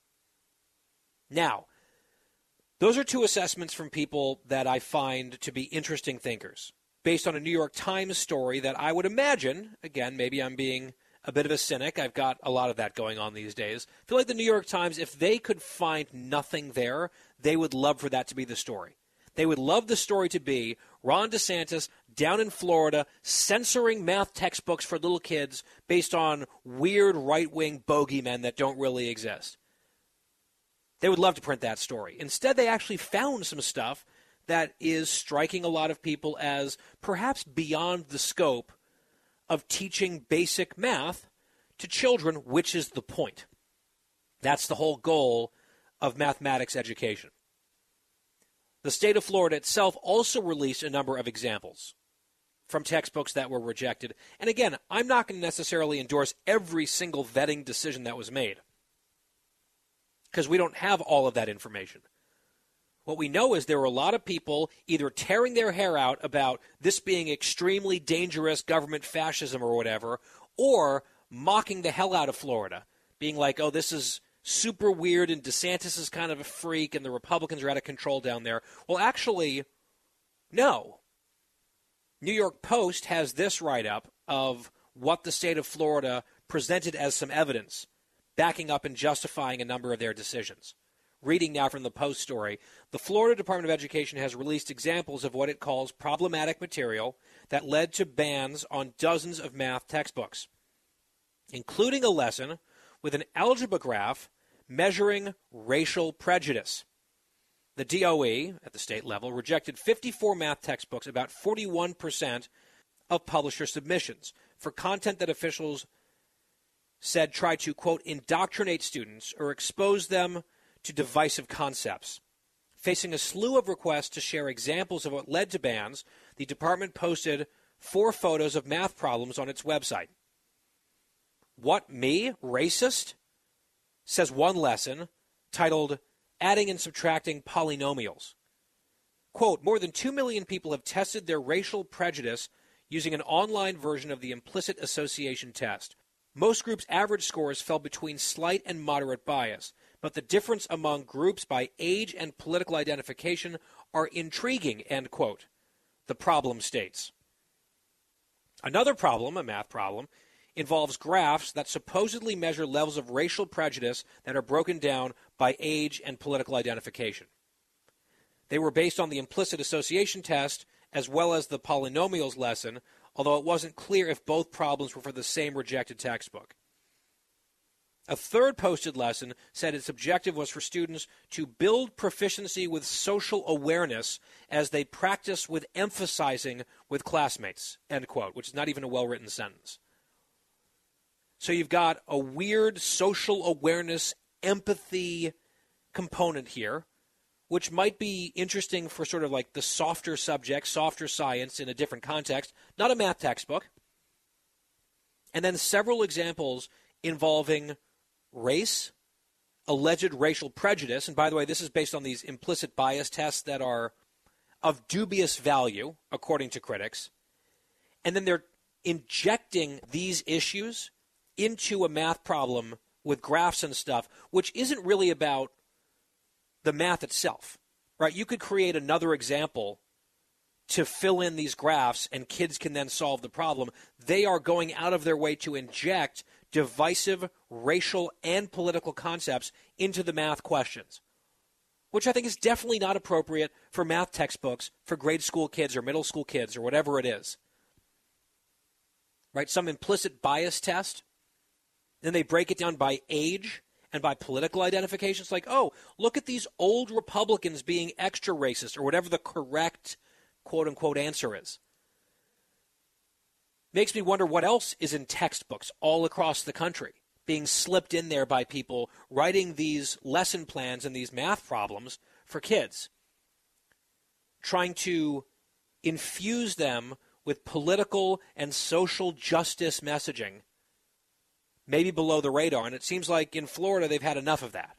Now, those are two assessments from people that I find to be interesting thinkers, based on a New York Times story that I would imagine, again, maybe I'm being a bit of a cynic. I've got a lot of that going on these days. I feel like the New York Times, if they could find nothing there, they would love for that to be the story. They would love the story to be Ron DeSantis down in Florida censoring math textbooks for little kids based on weird right-wing bogeymen that don't really exist. They would love to print that story. Instead, they actually found some stuff that is striking a lot of people as perhaps beyond the scope of teaching basic math to children, which is the point. That's the whole goal of mathematics education. The state of Florida itself also released a number of examples from textbooks that were rejected. And again, I'm not going to necessarily endorse every single vetting decision that was made, because we don't have all of that information. What we know is there were a lot of people either tearing their hair out about this being extremely dangerous government fascism or whatever, or mocking the hell out of Florida, being like, oh, this is super weird and DeSantis is kind of a freak and the Republicans are out of control down there. Well, actually, no. New York Post has this write-up of what the state of Florida presented as some evidence, backing up and justifying a number of their decisions. Reading now from the Post story, the Florida Department of Education has released examples of what it calls problematic material that led to bans on dozens of math textbooks, including a lesson with an algebra graph measuring racial prejudice. The DOE, at the state level, rejected 54 math textbooks, about 41% of publisher submissions, for content that officials said tried to, quote, indoctrinate students or expose them to divisive concepts. Facing a slew of requests to share examples of what led to bans, the department posted 4 photos of math problems on its website. What, me? Racist? Says one lesson titled Adding and Subtracting Polynomials. Quote, more than 2 million people have tested their racial prejudice using an online version of the implicit association test. Most groups' average scores fell between slight and moderate bias, but the difference among groups by age and political identification are intriguing, end quote. The problem states. Another problem, a math problem, involves graphs that supposedly measure levels of racial prejudice that are broken down by age and political identification. They were based on the implicit association test as well as the polynomials lesson, although it wasn't clear if both problems were for the same rejected textbook. A third posted lesson said its objective was for students to build proficiency with social awareness as they practice with emphasizing with classmates, end quote, which is not even a well-written sentence. So you've got a weird social awareness, empathy component here, which might be interesting for sort of like the softer subject, softer science in a different context, not a math textbook. And then several examples involving race, alleged racial prejudice. And by the way, this is based on these implicit bias tests that are of dubious value, according to critics. And then they're injecting these issues into a math problem with graphs and stuff, which isn't really about the math itself, right? You could create another example to fill in these graphs, and kids can then solve the problem. They are going out of their way to inject divisive racial and political concepts into the math questions, which I think is definitely not appropriate for math textbooks for grade school kids or middle school kids or whatever it is. Right? Some implicit bias test. Then they break it down by age and by political identification. It's like, oh, look at these old Republicans being extra racist or whatever the correct quote-unquote answer is. Makes me wonder what else is in textbooks all across the country being slipped in there by people writing these lesson plans and these math problems for kids, trying to infuse them with political and social justice messaging, maybe below the radar. And it seems like in Florida they've had enough of that.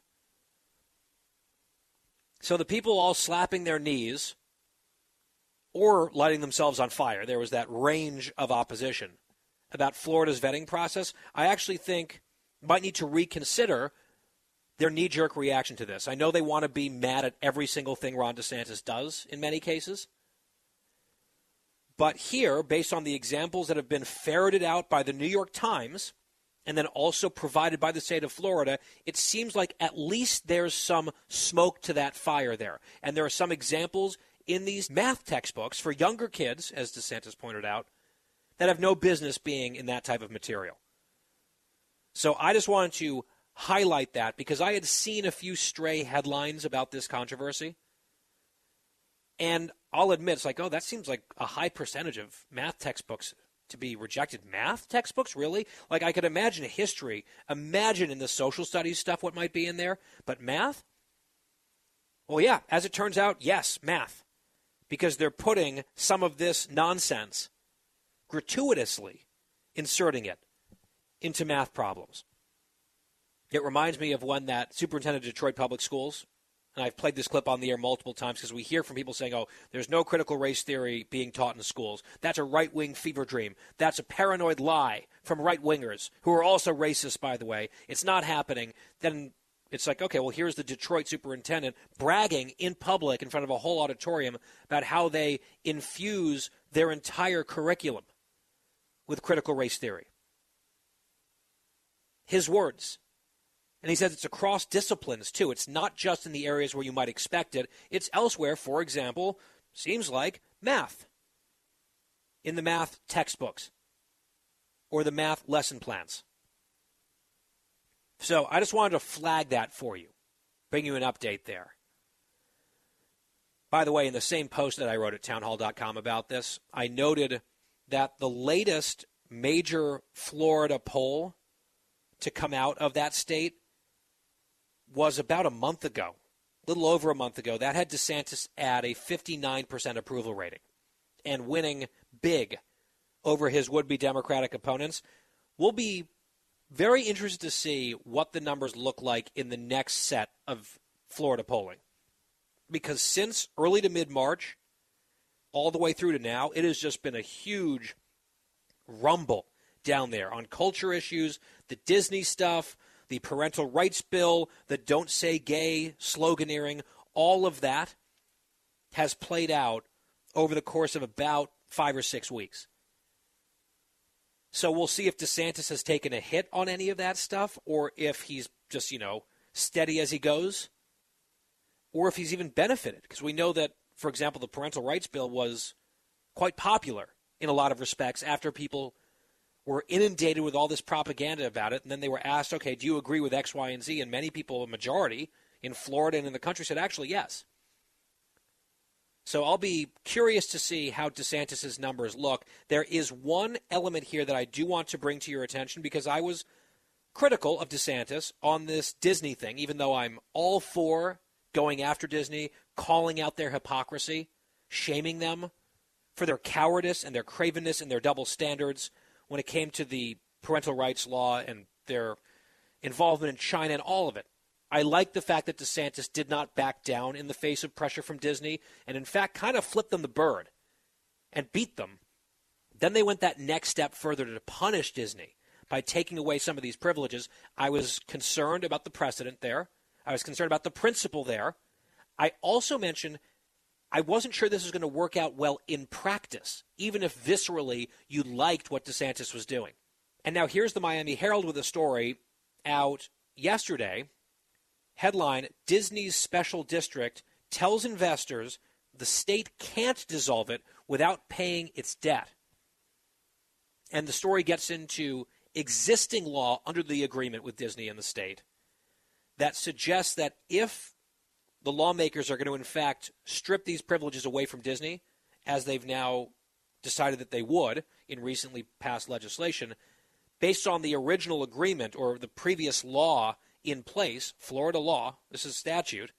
So the people all slapping their knees or lighting themselves on fire, there was that range of opposition about Florida's vetting process, I actually think might need to reconsider their knee-jerk reaction to this. I know they want to be mad at every single thing Ron DeSantis does in many cases. But here, based on the examples that have been ferreted out by the New York Times and then also provided by the state of Florida, it seems like at least there's some smoke to that fire there. And there are some examples in these math textbooks for younger kids, as DeSantis pointed out, that have no business being in that type of material. So I just wanted to highlight that because I had seen a few stray headlines about this controversy. And I'll admit, it's like, oh, that seems like a high percentage of math textbooks to be rejected. Math textbooks, really? Like, I could imagine history, imagine in the social studies stuff what might be in there. But math? Well, yeah, as it turns out, yes, math. Because they're putting some of this nonsense, gratuitously inserting it into math problems. It reminds me of when that superintendent of Detroit Public Schools, and I've played this clip on the air multiple times because we hear from people saying, oh, there's no critical race theory being taught in schools. That's a right-wing fever dream. That's a paranoid lie from right-wingers who are also racist, by the way. It's not happening. Then it's like, okay, well, here's the Detroit superintendent bragging in public in front of a whole auditorium about how they infuse their entire curriculum with critical race theory. His words. And he says it's across disciplines, too. It's not just in the areas where you might expect it. It's elsewhere, for example, seems like math. In the math textbooks or the math lesson plans. So I just wanted to flag that for you, bring you an update there. By the way, in the same post that I wrote at townhall.com about this, I noted that the latest major Florida poll to come out of that state was about a month ago, a little over a month ago. That had DeSantis at a 59% approval rating and winning big over his would-be Democratic opponents. We'll be very interested to see what the numbers look like in the next set of Florida polling. Because since early to mid-March, all the way through to now, it has just been a huge rumble down there on culture issues, the Disney stuff, the parental rights bill, the Don't Say Gay sloganeering. All of that has played out over the course of about 5 or 6 weeks. So we'll see if DeSantis has taken a hit on any of that stuff or if he's just, steady as he goes or if he's even benefited. Because we know that, for example, the parental rights bill was quite popular in a lot of respects after people were inundated with all this propaganda about it. And then they were asked, okay, do you agree with X, Y, and Z? And many people, a majority in Florida and in the country said, actually, yes. So I'll be curious to see how DeSantis' numbers look. There is one element here that I do want to bring to your attention because I was critical of DeSantis on this Disney thing, even though I'm all for going after Disney, calling out their hypocrisy, shaming them for their cowardice and their cravenness and their double standards when it came to the parental rights law and their involvement in China and all of it. I like the fact that DeSantis did not back down in the face of pressure from Disney and, in fact, kind of flipped them the bird and beat them. Then they went that next step further to punish Disney by taking away some of these privileges. I was concerned about the precedent there. I was concerned about the principle there. I also mentioned I wasn't sure this was going to work out well in practice, even if viscerally you liked what DeSantis was doing. And now here's the Miami Herald with a story out yesterday. Headline, Disney's special district tells investors the state can't dissolve it without paying its debt. And the story gets into existing law under the agreement with Disney and the state that suggests that if the lawmakers are going to, in fact, strip these privileges away from Disney, as they've now decided that they would in recently passed legislation, based on the original agreement or the previous law in place, Florida law, this is statute,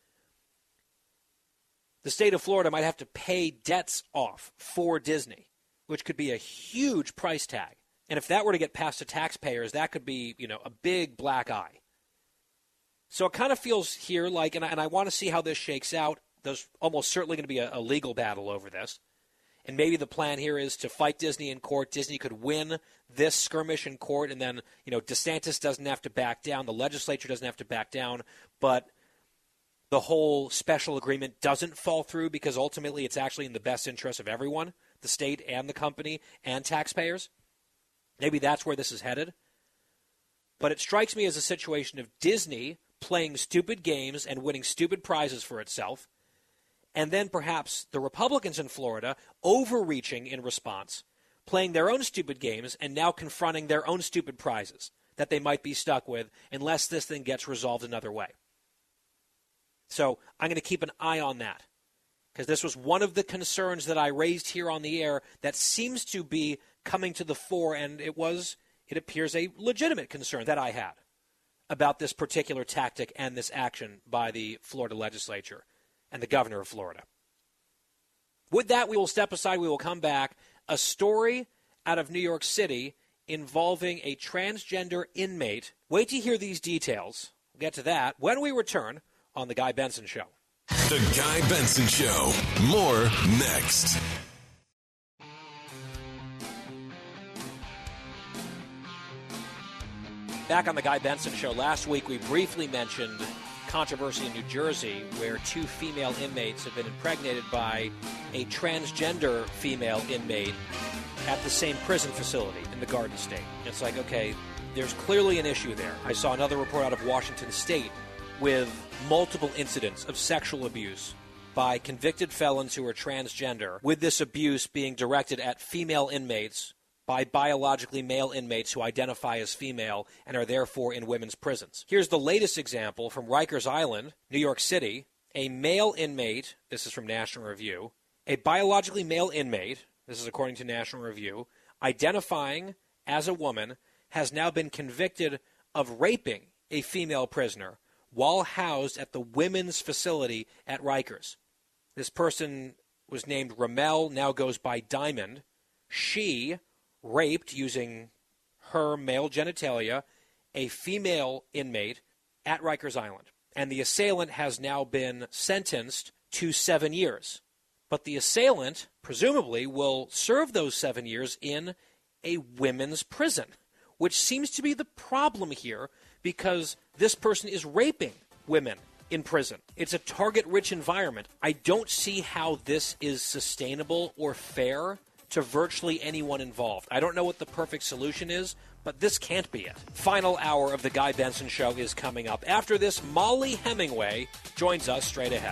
the state of Florida might have to pay debts off for Disney, which could be a huge price tag. And if that were to get passed to taxpayers, that could be, a big black eye. So it kind of feels here like, and I want to see how this shakes out. There's almost certainly going to be a legal battle over this. And maybe the plan here is to fight Disney in court. Disney could win this skirmish in court, and then, DeSantis doesn't have to back down. The legislature doesn't have to back down. But the whole special agreement doesn't fall through because ultimately it's actually in the best interest of everyone, the state and the company and taxpayers. Maybe that's where this is headed. But it strikes me as a situation of Disney playing stupid games and winning stupid prizes for itself, and then perhaps the Republicans in Florida overreaching in response, playing their own stupid games and now confronting their own stupid prizes that they might be stuck with unless this thing gets resolved another way. So I'm going to keep an eye on that because this was one of the concerns that I raised here on the air that seems to be coming to the fore, and it appears a legitimate concern that I had about this particular tactic and this action by the Florida legislature and the governor of Florida. With that, we will step aside. We will come back. A story out of New York City involving a transgender inmate. Wait to hear these details. We'll get to that when we return on The Guy Benson Show. The Guy Benson Show. More next. Back on The Guy Benson Show. Last week we briefly mentioned controversy in New Jersey where 2 female inmates have been impregnated by a transgender female inmate at the same prison facility in the Garden State. It's like, okay, there's clearly an issue there. I saw another report out of Washington State with multiple incidents of sexual abuse by convicted felons who are transgender, with this abuse being directed at female inmates by biologically male inmates who identify as female and are therefore in women's prisons. Here's the latest example from Rikers Island, New York City. A male inmate, this is from National Review, a biologically male inmate, this is according to National Review, identifying as a woman, has now been convicted of raping a female prisoner while housed at the women's facility at Rikers. This person was named Ramel, now goes by Diamond. She raped, using her male genitalia, a female inmate at Rikers Island. And the assailant has now been sentenced to 7 years. But the assailant, presumably, will serve those 7 years in a women's prison, which seems to be the problem here because this person is raping women in prison. It's a target-rich environment. I don't see how this is sustainable or fair to virtually anyone involved. I don't know what the perfect solution is, but this can't be it. Final hour of The Guy Benson Show is coming up. After this, Molly Hemingway joins us straight ahead.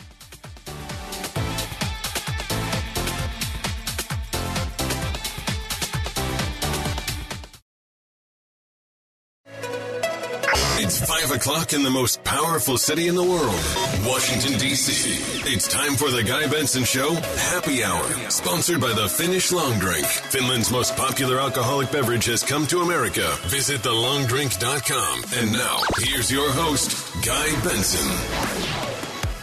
It's 5 o'clock in the most powerful city in the world, Washington, D.C. It's time for the Guy Benson Show Happy Hour, sponsored by the Finnish Long Drink. Finland's most popular alcoholic beverage has come to America. Visit thelongdrink.com. And now, here's your host, Guy Benson.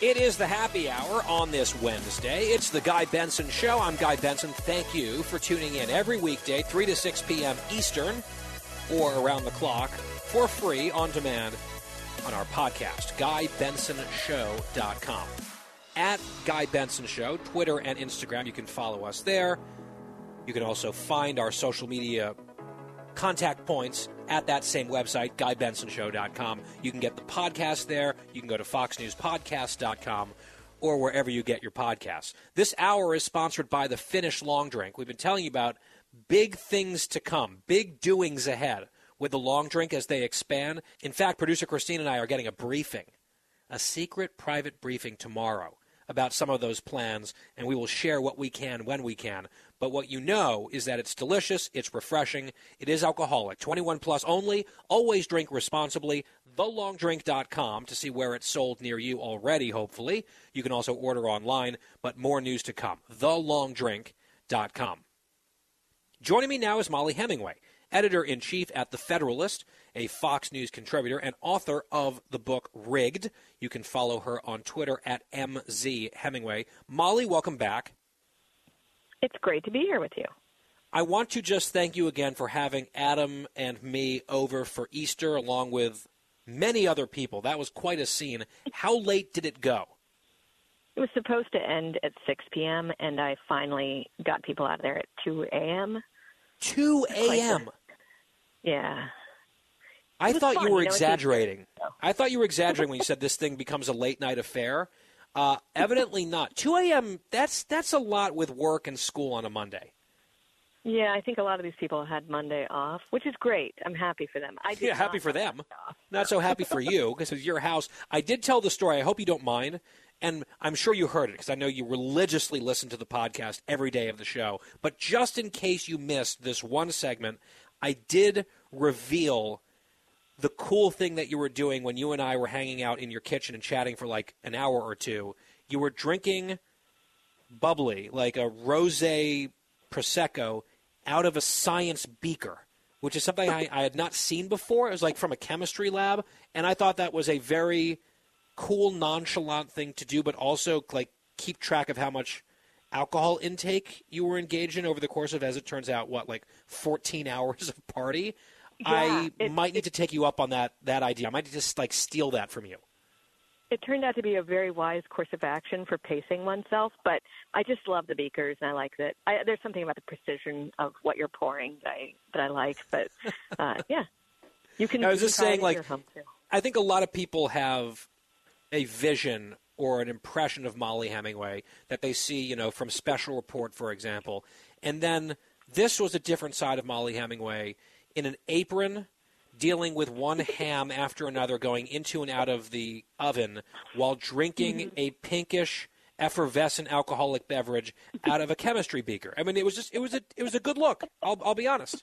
It is the happy hour on this Wednesday. It's the Guy Benson Show. I'm Guy Benson. Thank you for tuning in every weekday, 3 to 6 p.m. Eastern, or around the clock, for free on demand on our podcast, GuyBensonShow.com. At Guy Benson Show, Twitter and Instagram, you can follow us there. You can also find our social media contact points at that same website, GuyBensonShow.com. You can get the podcast there. You can go to FoxNewsPodcast.com or wherever you get your podcasts. This hour is sponsored by the Finnish Long Drink. We've been telling you about big things to come, big doings ahead with the Long Drink as they expand. In fact, producer Christine and I are getting a briefing, a secret private briefing tomorrow about some of those plans, and we will share what we can when we can. But what you know is that it's delicious, it's refreshing, it is alcoholic, 21 plus only, always drink responsibly, thelongdrink.com to see where it's sold near you already, hopefully. You can also order online, but more news to come, thelongdrink.com. Joining me now is Mollie Hemingway, editor-in-chief at The Federalist, a Fox News contributor and author of the book Rigged. You can follow her on Twitter at MZ Hemingway. Mollie, welcome back. It's great to be here with you. I want to just thank you again for having Adam and me over for Easter along with many other people. That was quite a scene. How late did it go? It was supposed to end at 6 p.m., and I finally got people out of there at 2 a.m. 2 a.m.? Yeah. I thought you were exaggerating. I thought you were exaggerating when you said this thing becomes a late-night affair. Evidently not. 2 a.m., that's a lot with work and school on a Monday. Yeah, I think a lot of these people had Monday off, which is great. I'm happy for them. Happy for them. Not so happy for you because it's your house. I did tell the story. I hope you don't mind. And I'm sure you heard it because I know you religiously listen to the podcast every day of the show. But just in case you missed this one segment, I did reveal the cool thing that you were doing when you and I were hanging out in your kitchen and chatting for like an hour or two. You were drinking bubbly, like a rosé Prosecco, out of a science beaker, which is something I had not seen before. It was like from a chemistry lab, and I thought that was a very cool, nonchalant thing to do, but also like keep track of how much alcohol intake you were engaged in over the course of, as it turns out, like 14 hours of party. Yeah, I might need to take you up on that idea. I might just like steal that from you. It turned out to be a very wise course of action for pacing oneself, but I just love the beakers, and I like that. There's something about the precision of what you're pouring that I like, but yeah. You can. I was just saying, like, too. I think a lot of people have a vision or an impression of Mollie Hemingway that they see, from Special Report, for example, and then this was a different side of Mollie Hemingway in an apron, dealing with one ham after another, going into and out of the oven while drinking a pinkish, effervescent alcoholic beverage out of a chemistry beaker. I mean, it was a good look. I'll be honest.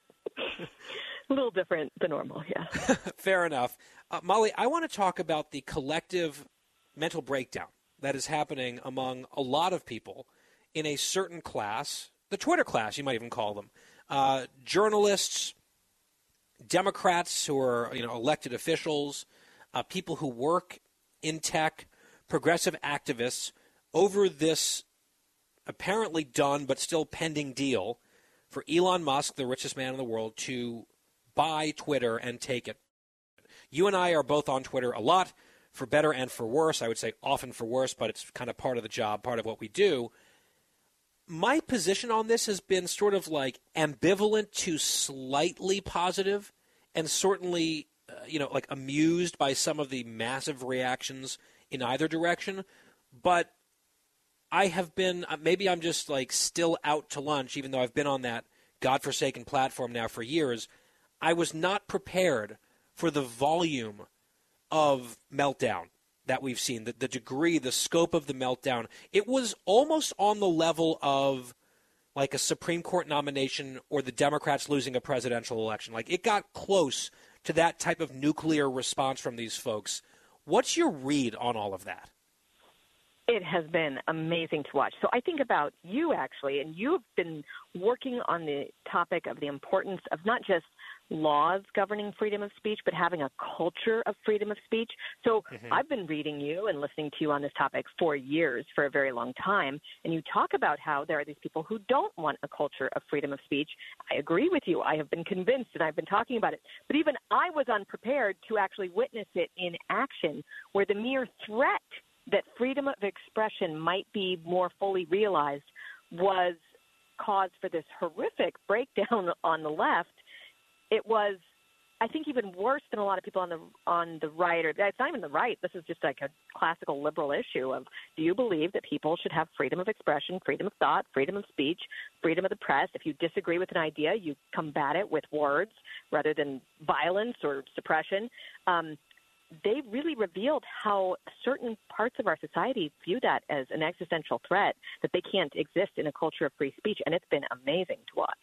A little different than normal, yeah. Fair enough. Mollie, I want to talk about the collective mental breakdown that is happening among a lot of people in a certain class, the Twitter class, you might even call them, journalists, Democrats who are elected officials, people who work in tech, progressive activists, over this apparently done but still pending deal for Elon Musk, the richest man in the world, to buy Twitter and take it. You and I are both on Twitter a lot, for better and for worse. I would say often for worse, but it's kind of part of the job, part of what we do. My position on this has been sort of like ambivalent to slightly positive, and certainly, like amused by some of the massive reactions in either direction. But I have been, maybe I'm just like still out to lunch, even though I've been on that godforsaken platform now for years. I was not prepared for the volume of meltdown that we've seen, the degree, the scope of the meltdown. It was almost on the level of like a Supreme Court nomination or the Democrats losing a presidential election. Like it got close to that type of nuclear response from these folks. What's your read on all of that? It has been amazing to watch. So I think about you, actually, and you've been working on the topic of the importance of not just laws governing freedom of speech, but having a culture of freedom of speech. So I've been reading you and listening to you on this topic for years, for a very long time, and you talk about how there are these people who don't want a culture of freedom of speech. I agree with you. I have been convinced, and I've been talking about it. But even I was unprepared to actually witness it in action, where the mere threat that freedom of expression might be more fully realized was cause for this horrific breakdown on the left. It was, I think, even worse than a lot of people on the right, or it's not even the right. This is just like a classical liberal issue of, do you believe that people should have freedom of expression, freedom of thought, freedom of speech, freedom of the press? If you disagree with an idea, you combat it with words rather than violence or suppression. They really revealed how certain parts of our society view that as an existential threat, that they can't exist in a culture of free speech, and it's been amazing to watch.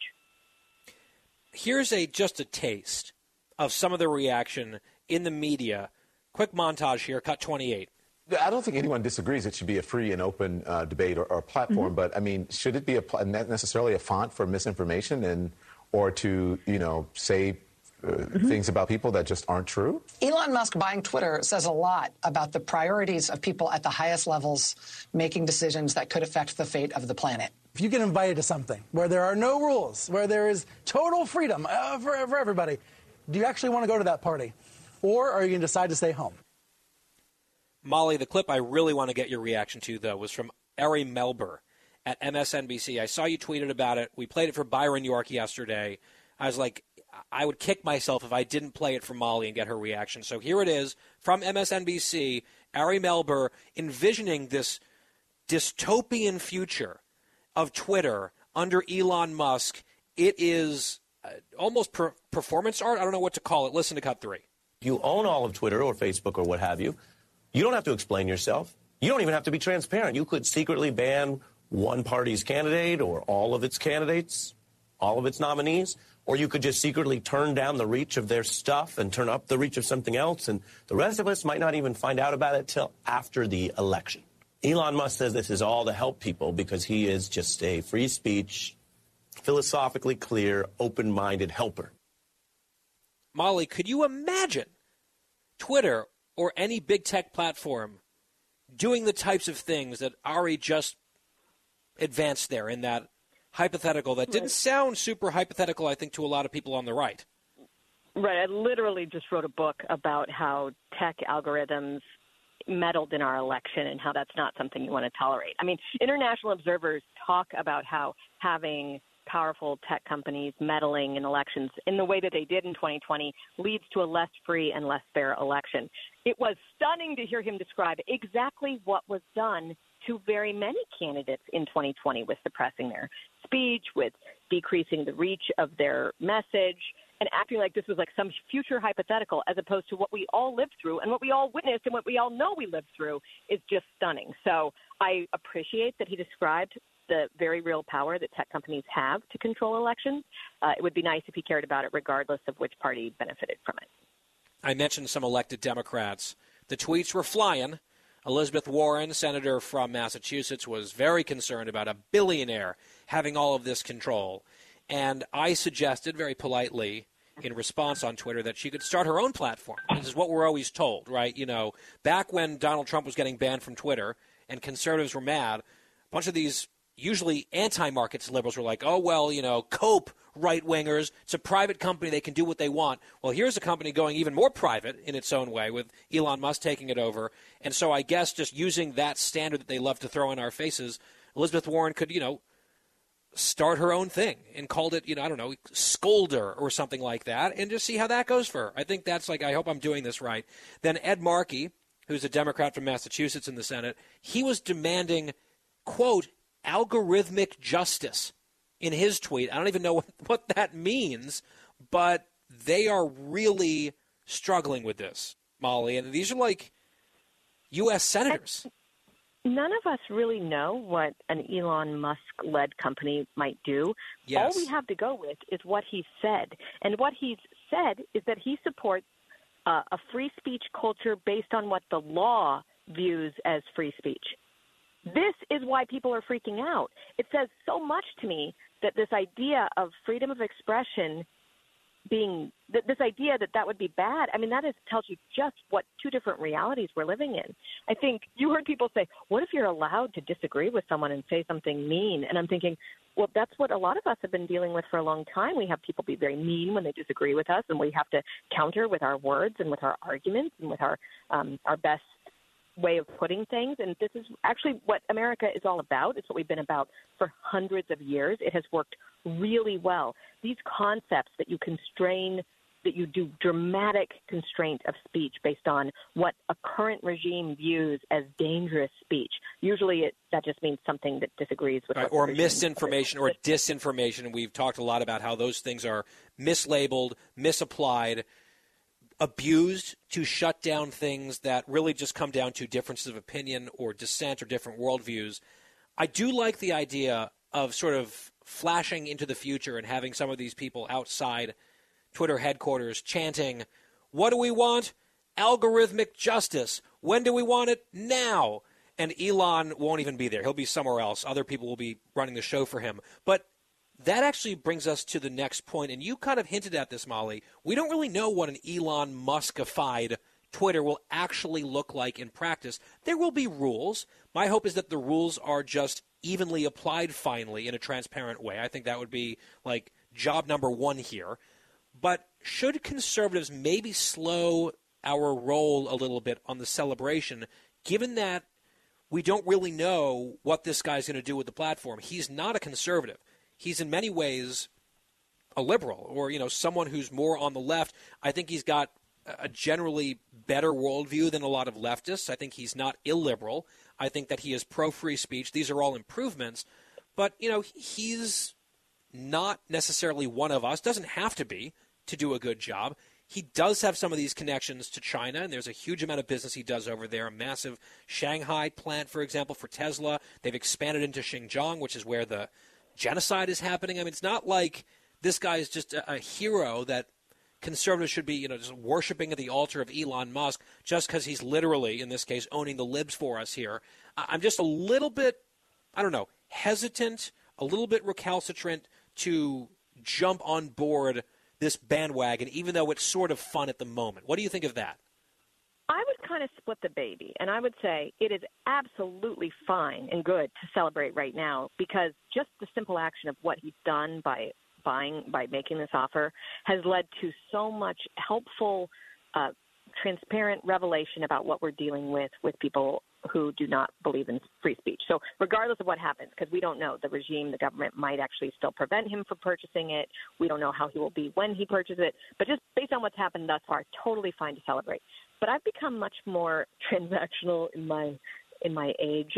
Here's just a taste of some of the reaction in the media. Quick montage here, cut 28. I don't think anyone disagrees it should be a free and open debate or platform, but, I mean, should it be necessarily a font for misinformation or to, say things about people that just aren't true? Elon Musk buying Twitter says a lot about the priorities of people at the highest levels making decisions that could affect the fate of the planet. If you get invited to something where there are no rules, where there is total freedom for everybody, do you actually want to go to that party? Or are you going to decide to stay home? Molly, the clip I really want to get your reaction to, though, was from Ari Melber at MSNBC. I saw you tweeted about it. We played it for Byron York yesterday. I was like, I would kick myself if I didn't play it for Molly and get her reaction. So here it is from MSNBC, Ari Melber envisioning this dystopian future of Twitter under Elon Musk. It is almost performance art. I don't know what to call it. Listen to cut 3. You own all of Twitter or Facebook or what have you. You don't have to explain yourself. You don't even have to be transparent. You could secretly ban one party's candidate or all of its candidates, all of its nominees, or you could just secretly turn down the reach of their stuff and turn up the reach of something else, and the rest of us might not even find out about it till after the election. Elon Musk says this is all to help people because he is just a free speech, philosophically clear, open-minded helper. Molly, could you imagine Twitter or any big tech platform doing the types of things that Ari just advanced there in that hypothetical that didn't sound super hypothetical, I think, to a lot of people on the right? Right. I literally just wrote a book about how tech algorithms meddled in our election and how that's not something you want to tolerate. I mean, international observers talk about how having powerful tech companies meddling in elections in the way that they did in 2020 leads to a less free and less fair election. It was stunning to hear him describe exactly what was done to very many candidates in 2020 with suppressing their speech, with decreasing the reach of their message, and acting like this was like some future hypothetical as opposed to what we all lived through and what we all witnessed and what we all know we lived through is just stunning. So I appreciate that he described the very real power that tech companies have to control elections. It would be nice if he cared about it regardless of which party benefited from it. I mentioned some elected Democrats. The tweets were flying. Elizabeth Warren, senator from Massachusetts, was very concerned about a billionaire having all of this control. And I suggested very politely in response on Twitter that she could start her own platform. This is what we're always told, right? You know, back when Donald Trump was getting banned from Twitter and conservatives were mad, a bunch of these usually anti-markets liberals were like, oh, well, you know, cope, right-wingers. It's a private company. They can do what they want. Well, here's a company going even more private in its own way with Elon Musk taking it over. And so I guess just using that standard that they love to throw in our faces, Elizabeth Warren could, you know, start her own thing and called it, you know, I don't know, Scolder or something like that and just see how that goes for her. I think that's like, I hope I'm doing this right. Then Ed Markey, who's a Democrat from Massachusetts in the Senate, he was demanding, quote, algorithmic justice in his tweet. I don't even know what that means, but they are really struggling with this, Molly. And these are like U.S. senators. None of us really know what an Elon Musk-led company might do. Yes. All we have to go with is what he's said. And what he's said is that he supports a free speech culture based on what the law views as free speech. This is why people are freaking out. It says so much to me that this idea of freedom of expression being this idea that would be bad. I mean, that tells you just what two different realities we're living in. I think you heard people say, what if you're allowed to disagree with someone and say something mean? And I'm thinking, well, that's what a lot of us have been dealing with for a long time. We have people be very mean when they disagree with us, and we have to counter with our words and with our arguments and with our best way of putting things. And this is actually what America is all about. It's what we've been about for hundreds of years. It has worked really well. These concepts that you constrain, that you do dramatic constraint of speech based on what a current regime views as dangerous speech. Usually that just means something that disagrees with or misinformation or disinformation. We've talked a lot about how those things are mislabeled, misapplied, abused to shut down things that really just come down to differences of opinion or dissent or different worldviews. I do like the idea of sort of flashing into the future and having some of these people outside Twitter headquarters chanting, what do we want? Algorithmic justice. When do we want it? Now. And Elon won't even be there. He'll be somewhere else. Other people will be running the show for him. But that actually brings us to the next point, and you kind of hinted at this, Molly. We don't really know what an Elon Muskified Twitter will actually look like in practice. There will be rules. My hope is that the rules are just evenly applied finally in a transparent way. I think that would be like job number one here. But should conservatives maybe slow our roll a little bit on the celebration, given that we don't really know what this guy's going to do with the platform? He's not a conservative. He's in many ways a liberal or, someone who's more on the left. I think he's got a generally better worldview than a lot of leftists. I think he's not illiberal. I think that he is pro-free speech. These are all improvements. But, he's not necessarily one of us, doesn't have to be, to do a good job. He does have some of these connections to China, and there's a huge amount of business he does over there. A massive Shanghai plant, for example, for Tesla. They've expanded into Xinjiang, which is where the genocide is happening. I mean, it's not like this guy is just a hero that conservatives should be, just worshiping at the altar of Elon Musk just because he's literally, in this case, owning the libs for us here. I'm just a little bit, hesitant, a little bit recalcitrant to jump on board this bandwagon, even though it's sort of fun at the moment. What do you think of that? I would kind of split the baby, and I would say it is absolutely fine and good to celebrate right now because just the simple action of what he's done by making this offer has led to so much helpful, transparent revelation about what we're dealing with people who do not believe in free speech. So regardless of what happens, because we don't know, the regime, the government might actually still prevent him from purchasing it. We don't know how he will be when he purchases it. But just based on what's happened thus far, totally fine to celebrate. But I've become much more transactional in my age,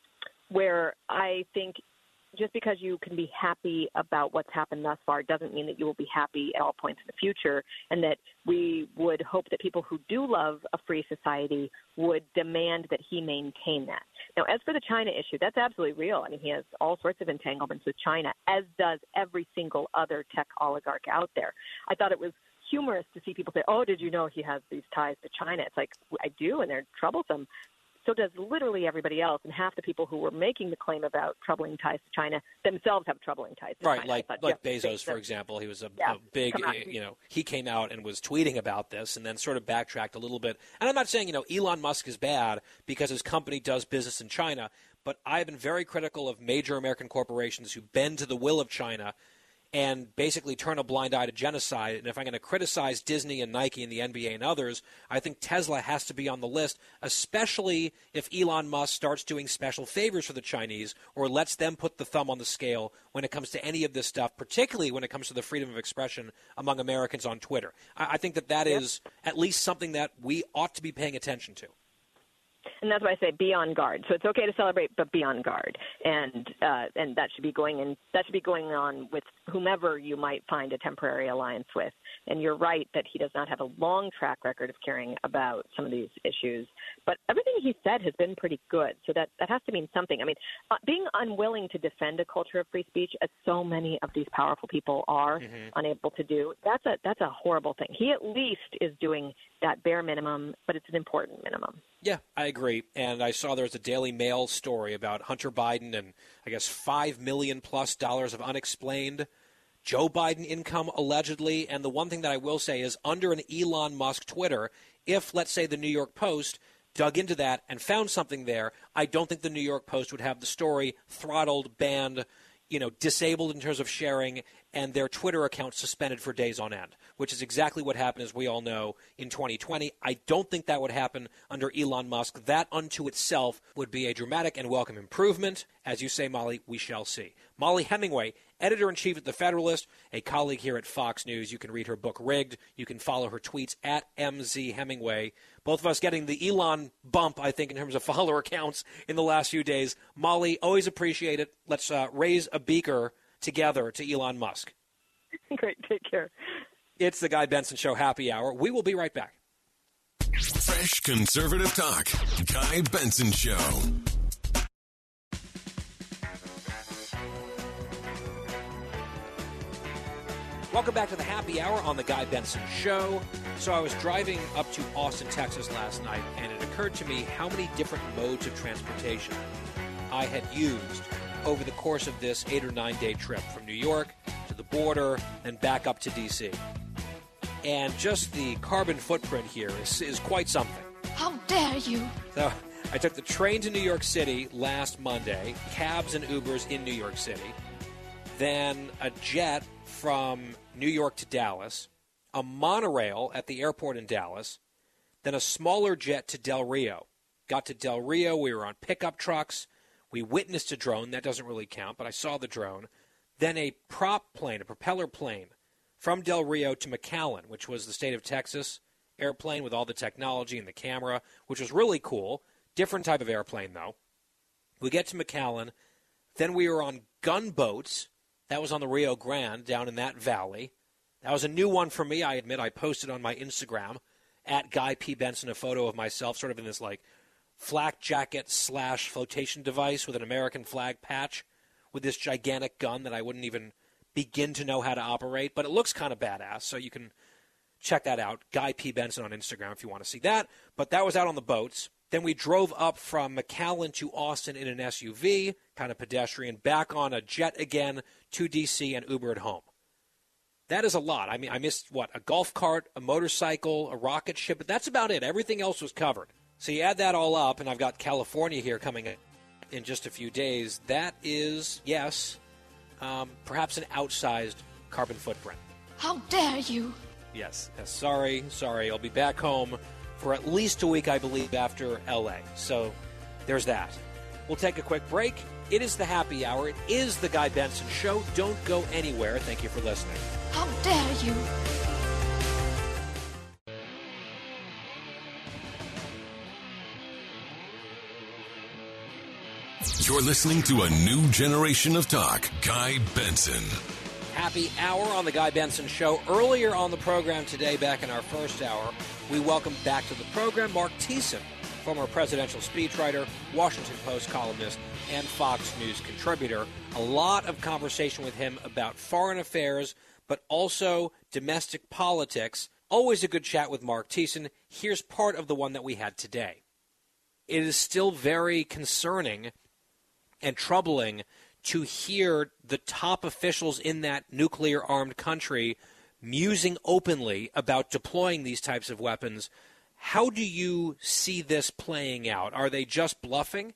where I think just because you can be happy about what's happened thus far doesn't mean that you will be happy at all points in the future, and that we would hope that people who do love a free society would demand that he maintain that. Now, as for the China issue, that's absolutely real. I mean, he has all sorts of entanglements with China, as does every single other tech oligarch out there. I thought it was humorous to see people say, oh, did you know he has these ties to China? It's like, I do, and they're troublesome. So does literally everybody else, and half the people who were making the claim about troubling ties to China themselves have troubling ties to China. Right, like Bezos, for example. He was a big, he came out and was tweeting about this and then sort of backtracked a little bit. And I'm not saying, Elon Musk is bad because his company does business in China, but I've been very critical of major American corporations who bend to the will of China and basically turn a blind eye to genocide. And if I'm going to criticize Disney and Nike and the NBA and others, I think Tesla has to be on the list, especially if Elon Musk starts doing special favors for the Chinese or lets them put the thumb on the scale when it comes to any of this stuff, particularly when it comes to the freedom of expression among Americans on Twitter. I think that is at least something that we ought to be paying attention to. And that's why I say be on guard. So it's okay to celebrate, but be on guard, and that should be going on with whomever you might find a temporary alliance with. And you're right that he does not have a long track record of caring about some of these issues, but everything he said has been pretty good. So that has to mean something. I mean, being unwilling to defend a culture of free speech, as so many of these powerful people are unable to do, that's a horrible thing. He at least is doing that bare minimum, but it's an important minimum. Yeah, I agree. And I saw there was a Daily Mail story about Hunter Biden and I guess $5 million+ of unexplained Joe Biden income allegedly. And the one thing that I will say is under an Elon Musk Twitter, if, let's say, the New York Post dug into that and found something there, I don't think the New York Post would have the story throttled, banned, disabled in terms of sharing, and their Twitter account suspended for days on end, which is exactly what happened, as we all know, in 2020. I don't think that would happen under Elon Musk. That unto itself would be a dramatic and welcome improvement. As you say, Molly, we shall see. Molly Hemingway, editor-in-chief at The Federalist, a colleague here at Fox News. You can read her book, Rigged. You can follow her tweets at MZ Hemingway. Both of us getting the Elon bump, I think, in terms of follower counts in the last few days. Molly, always appreciate it. Let's raise a beaker together to Elon Musk. Great. Take care. It's the Guy Benson Show Happy Hour. We will be right back. Fresh conservative talk. Guy Benson Show. Welcome back to the Happy Hour on the Guy Benson Show. So I was driving up to Austin, Texas last night, and it occurred to me how many different modes of transportation I had used over the course of this 8 or 9 day trip from New York to the border and back up to D.C. And just the carbon footprint here is quite something. How dare you? So I took the train to New York City last Monday, cabs and Ubers in New York City, then a jet from New York to Dallas, a monorail at the airport in Dallas, then a smaller jet to Del Rio. Got to Del Rio, we were on pickup trucks. We witnessed a drone. That doesn't really count, but I saw the drone. Then a prop plane, a propeller plane, from Del Rio to McAllen, which was the state of Texas airplane with all the technology and the camera, which was really cool. Different type of airplane, though. We get to McAllen. Then we were on gunboats. That was on the Rio Grande, down in that valley. That was a new one for me, I admit. I posted on my Instagram, at Guy P. Benson, a photo of myself sort of in this, flak jacket / flotation device with an American flag patch with this gigantic gun that I wouldn't even begin to know how to operate, but it looks kind of badass, so you can check that out. Guy P. Benson on Instagram if you want to see that. But that was out on the boats. Then we drove up from McAllen to Austin in an SUV, kind of pedestrian, back on a jet again to D.C. and Ubered home. That is a lot. I mean, I missed, a golf cart, a motorcycle, a rocket ship, but that's about it. Everything else was covered. So you add that all up, and I've got California here coming in just a few days. That is, yes, perhaps an outsized carbon footprint. How dare you? Yes. Sorry. I'll be back home for at least a week, I believe, after L.A. So there's that. We'll take a quick break. It is the Happy Hour. It is the Guy Benson Show. Don't go anywhere. Thank you for listening. How dare you? You're listening to a new generation of talk. Guy Benson. Happy Hour on the Guy Benson Show. Earlier on the program today, back in our first hour, we welcomed back to the program Mark Thiessen, former presidential speechwriter, Washington Post columnist, and Fox News contributor. A lot of conversation with him about foreign affairs, but also domestic politics. Always a good chat with Mark Thiessen. Here's part of the one that we had today. It is still very concerning and troubling to hear the top officials in that nuclear-armed country musing openly about deploying these types of weapons. How do you see this playing out? Are they just bluffing?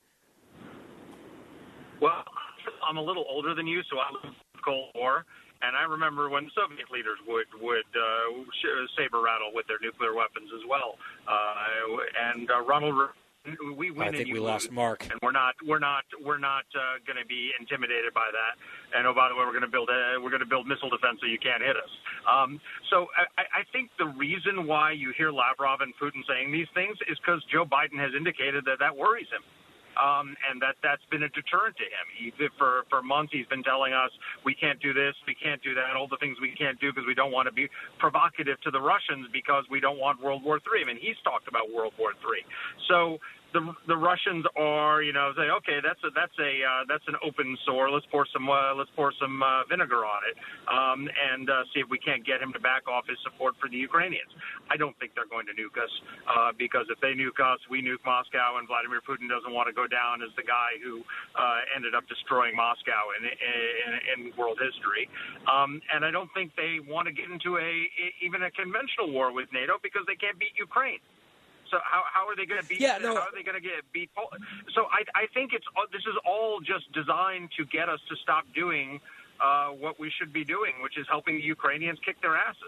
Well, I'm a little older than you, so I lived the Cold War, and I remember when Soviet leaders would saber rattle with their nuclear weapons as well. Ronald, we win. I think we lost Mark, and we're not going to be intimidated by that. And oh, by the way, we're going to build missile defense so you can't hit us. So I think the reason why you hear Lavrov and Putin saying these things is because Joe Biden has indicated that worries him. And that's been a deterrent to him. For months, he's been telling us we can't do this, we can't do that, all the things we can't do because we don't want to be provocative to the Russians because we don't want World War III. I mean, he's talked about World War III. So the Russians are, say, okay, that's an open sore. Let's pour some vinegar on it, and see if we can't get him to back off his support for the Ukrainians. I don't think they're going to nuke us, because if they nuke us, we nuke Moscow, and Vladimir Putin doesn't want to go down as the guy who ended up destroying Moscow in world history. And I don't think they want to get into even a conventional war with NATO because they can't beat Ukraine. So how are they going to beat? How are they going to beat Poland? So I think this is all just designed to get us to stop doing what we should be doing, which is helping the Ukrainians kick their asses.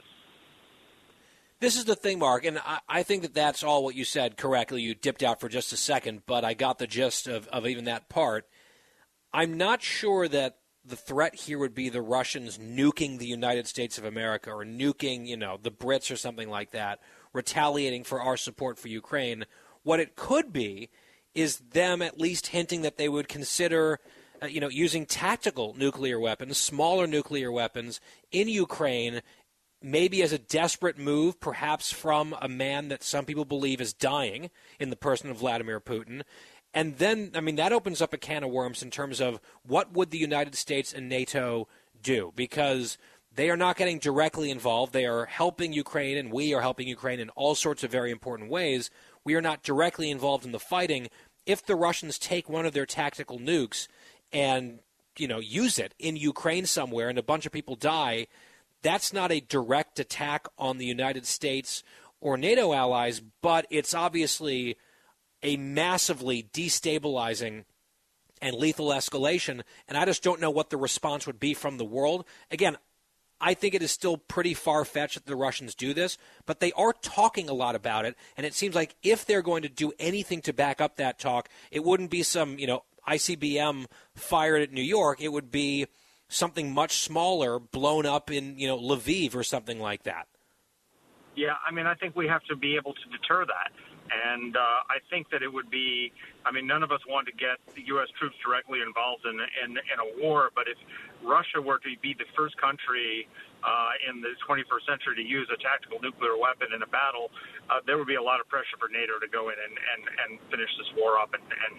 This is the thing, Mark, and I think that's all what you said correctly. You dipped out for just a second, but I got the gist of even that part. I'm not sure that the threat here would be the Russians nuking the United States of America or nuking, the Brits or something like that, retaliating for our support for Ukraine. What it could be is them at least hinting that they would consider, using tactical nuclear weapons, smaller nuclear weapons in Ukraine, maybe as a desperate move, perhaps from a man that some people believe is dying in the person of Vladimir Putin. And then, that opens up a can of worms in terms of what would the United States and NATO do? Because they are not getting directly involved. They are helping Ukraine, and we are helping Ukraine in all sorts of very important ways. We are not directly involved in the fighting. If the Russians take one of their tactical nukes and, use it in Ukraine somewhere and a bunch of people die, that's not a direct attack on the United States or NATO allies, but it's obviously a massively destabilizing and lethal escalation, and I just don't know what the response would be from the world. Again, I think it is still pretty far-fetched that the Russians do this, but they are talking a lot about it, and it seems like if they're going to do anything to back up that talk, it wouldn't be some, ICBM fired at New York. It would be something much smaller blown up in, Lviv or something like that. Yeah, I think we have to be able to deter that. And I think that it would be, none of us want to get the U.S. troops directly involved in a war, but if Russia were to be the first country in the 21st century to use a tactical nuclear weapon in a battle, there would be a lot of pressure for NATO to go in and finish this war up and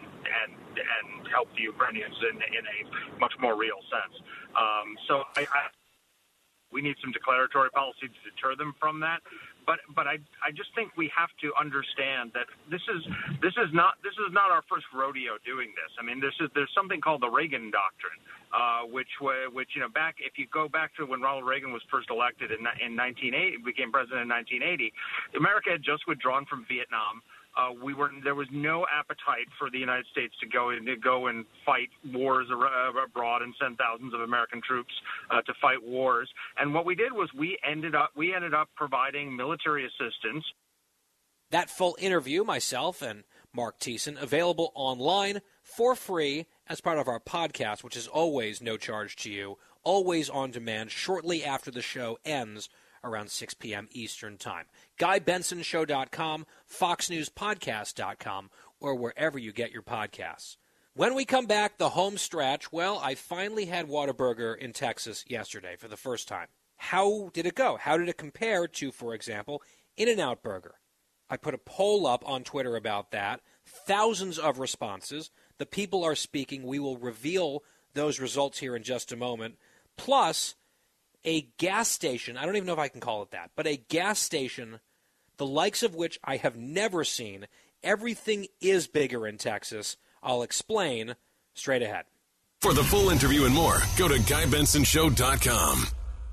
help the Ukrainians in a much more real sense. So we need some declaratory policy to deter them from that. But I just think we have to understand that this is not our first rodeo doing this. There's something called the Reagan Doctrine, which back, if you go back to when Ronald Reagan was first elected in 1980, became president in 1980, America had just withdrawn from Vietnam. There was no appetite for the United States to go and fight wars abroad and send thousands of American troops to fight wars. And what we did was we ended up providing military assistance. That full interview, myself and Mark Thiessen, available online for free as part of our podcast, which is always no charge to you, always on demand shortly after the show ends around 6 p.m. Eastern Time. GuyBensonShow.com, FoxNewsPodcast.com, or wherever you get your podcasts. When we come back, the home stretch, well, I finally had Whataburger in Texas yesterday for the first time. How did it go? How did it compare to, for example, In-N-Out Burger? I put a poll up on Twitter about that. Thousands of responses. The people are speaking. We will reveal those results here in just a moment. Plus, a gas station, I don't even know if I can call it that, but a gas station, the likes of which I have never seen. Everything is bigger in Texas. I'll explain straight ahead. For the full interview and more, go to GuyBensonShow.com.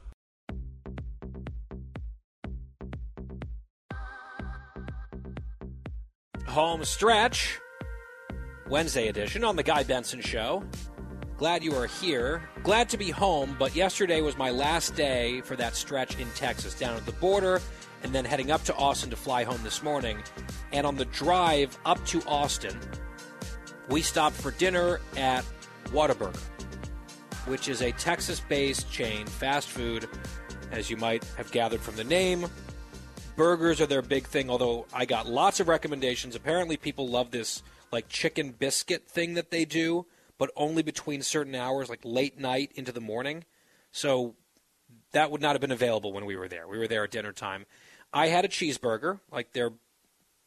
Home stretch, Wednesday edition on the Guy Benson Show. Glad you are here. Glad to be home, but yesterday was my last day for that stretch in Texas, down at the border, and then heading up to Austin to fly home this morning. And on the drive up to Austin, we stopped for dinner at Whataburger, which is a Texas-based chain, fast food, as you might have gathered from the name. Burgers are their big thing, although I got lots of recommendations. Apparently people love this like chicken biscuit thing that they do, but only between certain hours, like late night into the morning. So that would not have been available when we were there. We were there at dinner time. I had a cheeseburger, like their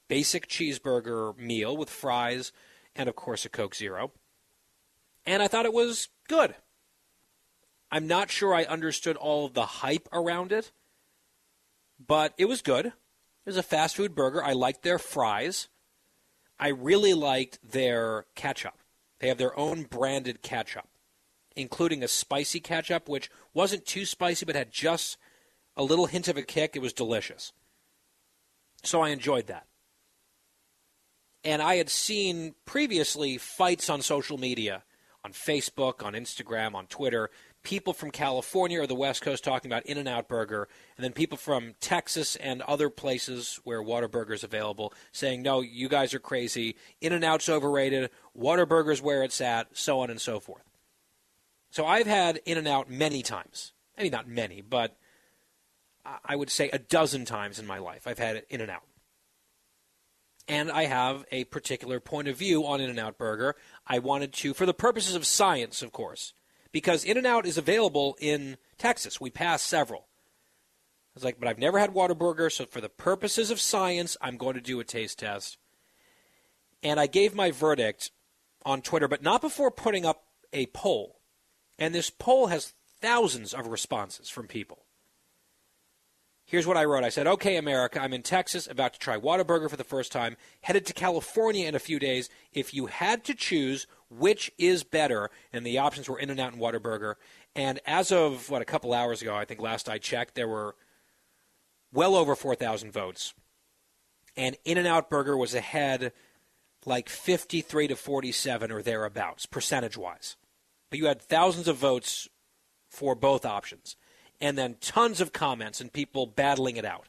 basic cheeseburger meal with fries and, of course, a Coke Zero. And I thought it was good. I'm not sure I understood all of the hype around it, but it was good. It was a fast food burger. I liked their fries. I really liked their ketchup. They have their own branded ketchup, including a spicy ketchup, which wasn't too spicy but had just a little hint of a kick. It was delicious. So I enjoyed that. And I had seen previously fights on social media, on Facebook, on Instagram, on Twitter, people from California or the West Coast talking about In-N-Out Burger, and then people from Texas and other places where Whataburger is available saying, no, you guys are crazy, In-N-Out's overrated, Whataburger's where it's at, so on and so forth. So I've had In-N-Out many times. I mean, not many, but I would say a dozen times in my life I've had In-N-Out. And I have a particular point of view on In-N-Out Burger. I wanted to, for the purposes of science, of course, because In-N-Out is available in Texas. We passed several. I was like, but I've never had Whataburger, so for the purposes of science, I'm going to do a taste test. And I gave my verdict on Twitter, but not before putting up a poll. And this poll has thousands of responses from people. Here's what I wrote. I said, okay, America, I'm in Texas, about to try Whataburger for the first time, headed to California in a few days. If you had to choose which is better, and the options were In-N-Out and Whataburger, and as of, a couple hours ago, I think last I checked, there were well over 4,000 votes. And In-N-Out Burger was ahead like 53 to 47 or thereabouts, percentage-wise. But you had thousands of votes for both options. And then tons of comments and people battling it out.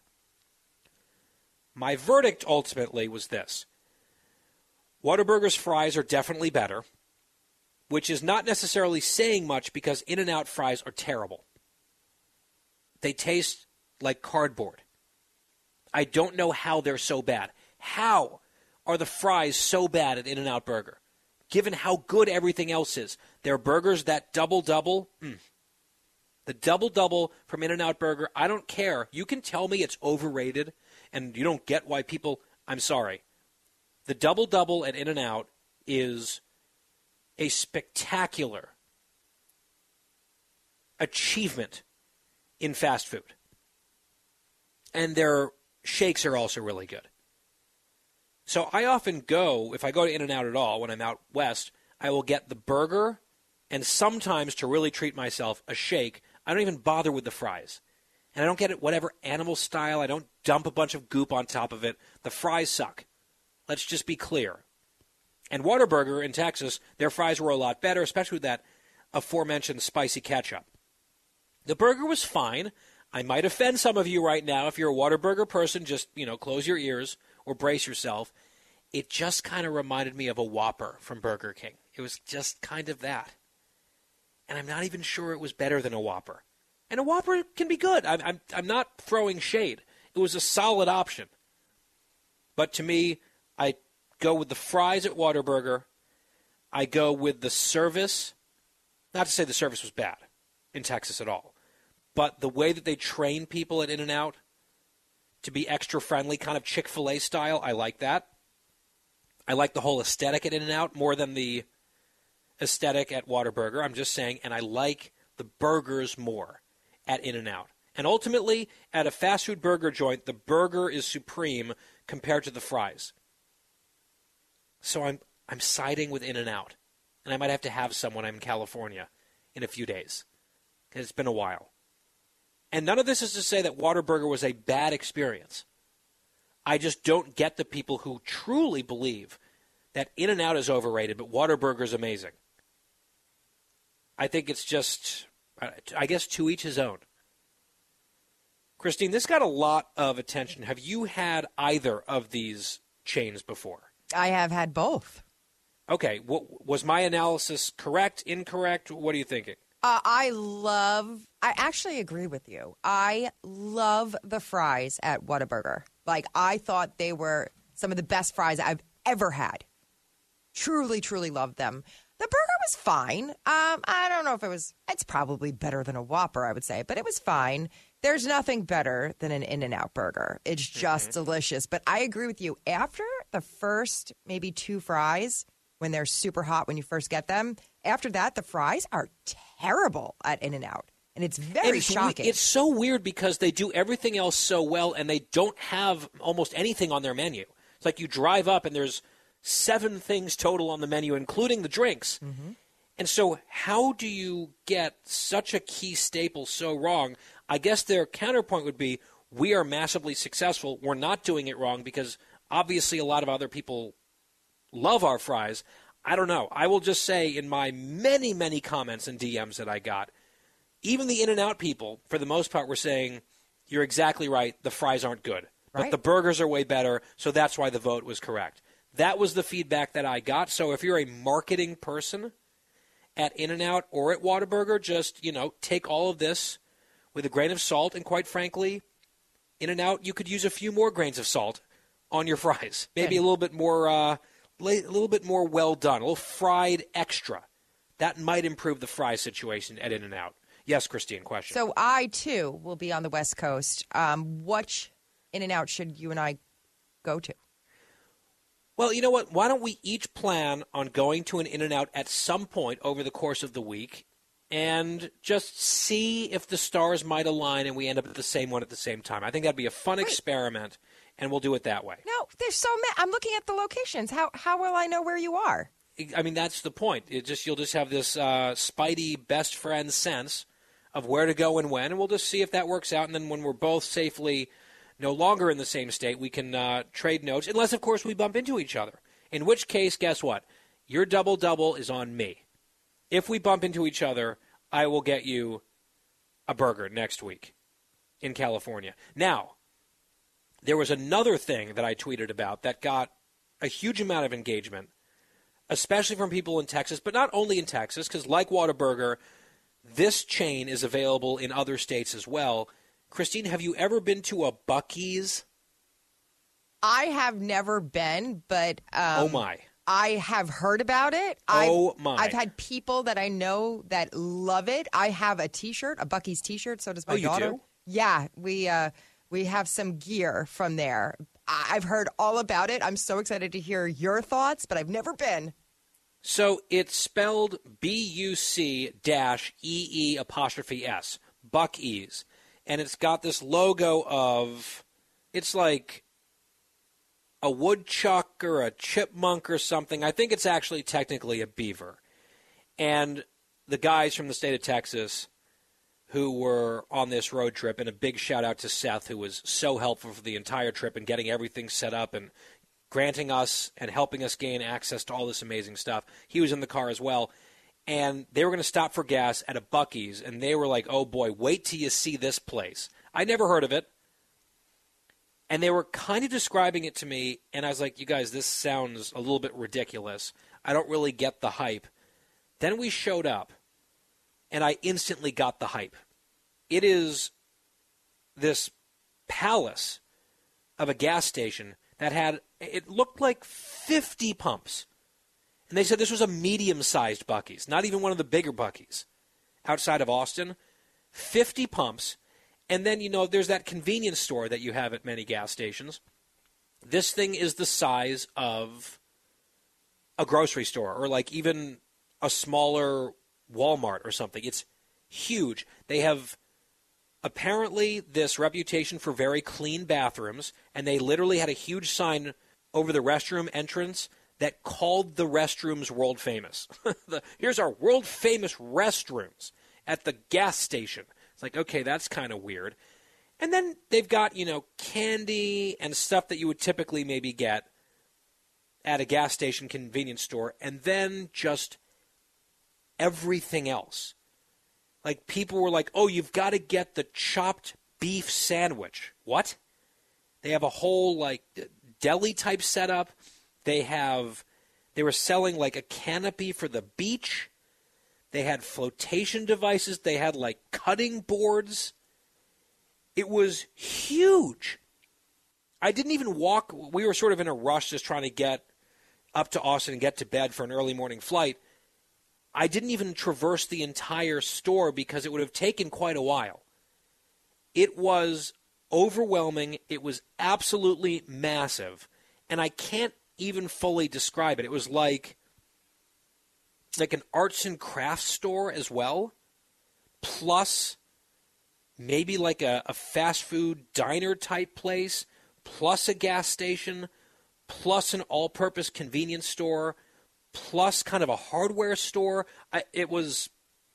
My verdict ultimately was this. Whataburger's fries are definitely better, which is not necessarily saying much because In-N-Out fries are terrible. They taste like cardboard. I don't know how they're so bad. How are the fries so bad at In-N-Out Burger, given how good everything else is? Their burgers, that double-double, The double-double from In-N-Out Burger, I don't care. You can tell me it's overrated and you don't get why people, I'm sorry. The double-double at In-N-Out is a spectacular achievement in fast food. And their shakes are also really good. So I often go, if I go to In-N-Out at all when I'm out west, I will get the burger and sometimes, to really treat myself, a shake. I don't even bother with the fries. And I don't get it whatever animal style. I don't dump a bunch of goop on top of it. The fries suck. Let's just be clear. And Whataburger in Texas, their fries were a lot better, especially with that aforementioned spicy ketchup. The burger was fine. I might offend some of you right now. If you're a Whataburger person, just, close your ears or brace yourself. It just kind of reminded me of a Whopper from Burger King. It was just kind of that. And I'm not even sure it was better than a Whopper. And a Whopper can be good. I'm not throwing shade. It was a solid option. But to me, I go with the fries at Whataburger. I go with the service. Not to say the service was bad in Texas at all. But the way that they train people at In-N-Out to be extra friendly, kind of Chick-fil-A style, I like that. I like the whole aesthetic at In-N-Out more than the aesthetic at Whataburger. I'm just saying, and I like the burgers more at In-N-Out. And ultimately, at a fast food burger joint, the burger is supreme compared to the fries. So I'm siding with In-N-Out. And I might have to have some when I'm in California in a few days. Because it's been a while. And none of this is to say that Whataburger was a bad experience. I just don't get the people who truly believe that In-N-Out is overrated, but Whataburger is amazing. I think it's just, I guess, to each his own. Christine, this got a lot of attention. Have you had either of these chains before? I have had both. Okay. Was my analysis correct, incorrect? What are you thinking? I actually agree with you. I love the fries at Whataburger. I thought they were some of the best fries I've ever had. Truly, truly loved them. The burger was fine. I don't know if it's probably better than a Whopper, I would say, but it was fine. There's nothing better than an In-N-Out burger. It's just delicious. But I agree with you. After the first maybe 2 fries, when they're super hot when you first get them, after that, the fries are terrible at In-N-Out. And it's very shocking. It's so weird because they do everything else so well, and they don't have almost anything on their menu. It's like you drive up, and there's 7 things total on the menu, including the drinks. And so how do you get such a key staple so wrong? I guess their counterpoint would be, we are massively successful. We're not doing it wrong because obviously a lot of other people love our fries. I don't know. I will just say in my many, many comments and DMs that I got, even the In-N-Out people, for the most part, were saying, you're exactly right, the fries aren't good. But the burgers are way better, so that's why the vote was correct. That was the feedback that I got. So if you're a marketing person at In-N-Out or at Whataburger, just, take all of this with a grain of salt. And quite frankly, In-N-Out, you could use a few more grains of salt on your fries. Maybe a little bit more well done, a little fried extra. That might improve the fry situation at In-N-Out. Yes, Christine, question. So I, too, will be on the West Coast. What In-N-Out should you and I go to? Well, you know what? Why don't we each plan on going to an In-N-Out at some point over the course of the week and just see if the stars might align and we end up at the same one at the same time. I think that'd be a fun experiment, and we'll do it that way. No, there's so many. I'm looking at the locations. How will I know where you are? I mean, that's the point. You'll just have this spidey best friend sense of where to go and when, and we'll just see if that works out. And then when we're both safely no longer in the same state, we can trade notes, unless, of course, we bump into each other. In which case, guess what? Your double-double is on me. If we bump into each other, I will get you a burger next week in California. Now, there was another thing that I tweeted about that got a huge amount of engagement, especially from people in Texas, but not only in Texas, because like Whataburger, this chain is available in other states as well. Christine, have you ever been to a Buc-ee's? I have never been, but oh my. I have heard about it. I've had people that I know that love it. I have a T-shirt, a Buc-ee's T-shirt. So does my daughter. You do? Yeah, we have some gear from there. I've heard all about it. I'm so excited to hear your thoughts, but I've never been. So it's spelled BUC-EE', Buc-ee's. And it's got this logo of, it's like a woodchuck or a chipmunk or something. I think it's actually technically a beaver. And the guys from the state of Texas who were on this road trip, and a big shout out to Seth, who was so helpful for the entire trip and getting everything set up and granting us and helping us gain access to all this amazing stuff. He was in the car as well. And they were going to stop for gas at a Buc-ee's, and they were like, oh, boy, wait till you see this place. I never heard of it. And they were kind of describing it to me, and I was like, you guys, this sounds a little bit ridiculous. I don't really get the hype. Then we showed up, and I instantly got the hype. It is this palace of a gas station that had, it looked like 50 pumps. And they said this was a medium-sized Buc-ee's, not even one of the bigger Buc-ee's outside of Austin. 50 pumps. And then, there's that convenience store that you have at many gas stations. This thing is the size of a grocery store or like even a smaller Walmart or something. It's huge. They have apparently this reputation for very clean bathrooms, and they literally had a huge sign over the restroom entrance that called the restrooms world famous. Here's our world famous restrooms at the gas station. It's like, okay, that's kind of weird. And then they've got, candy and stuff that you would typically maybe get at a gas station convenience store, and then just everything else. Like, people were like, oh, you've got to get the chopped beef sandwich. What? They have a whole, deli-type setup. They were selling like a canopy for the beach. They had flotation devices. They had cutting boards. It was huge. I didn't even walk. We were sort of in a rush just trying to get up to Austin and get to bed for an early morning flight. I didn't even traverse the entire store because it would have taken quite a while. It was overwhelming. It was absolutely massive. And I can't even fully describe it. It was like an arts and crafts store as well, plus maybe like a fast food diner type place, plus a gas station, plus an all-purpose convenience store, plus kind of a hardware store. It was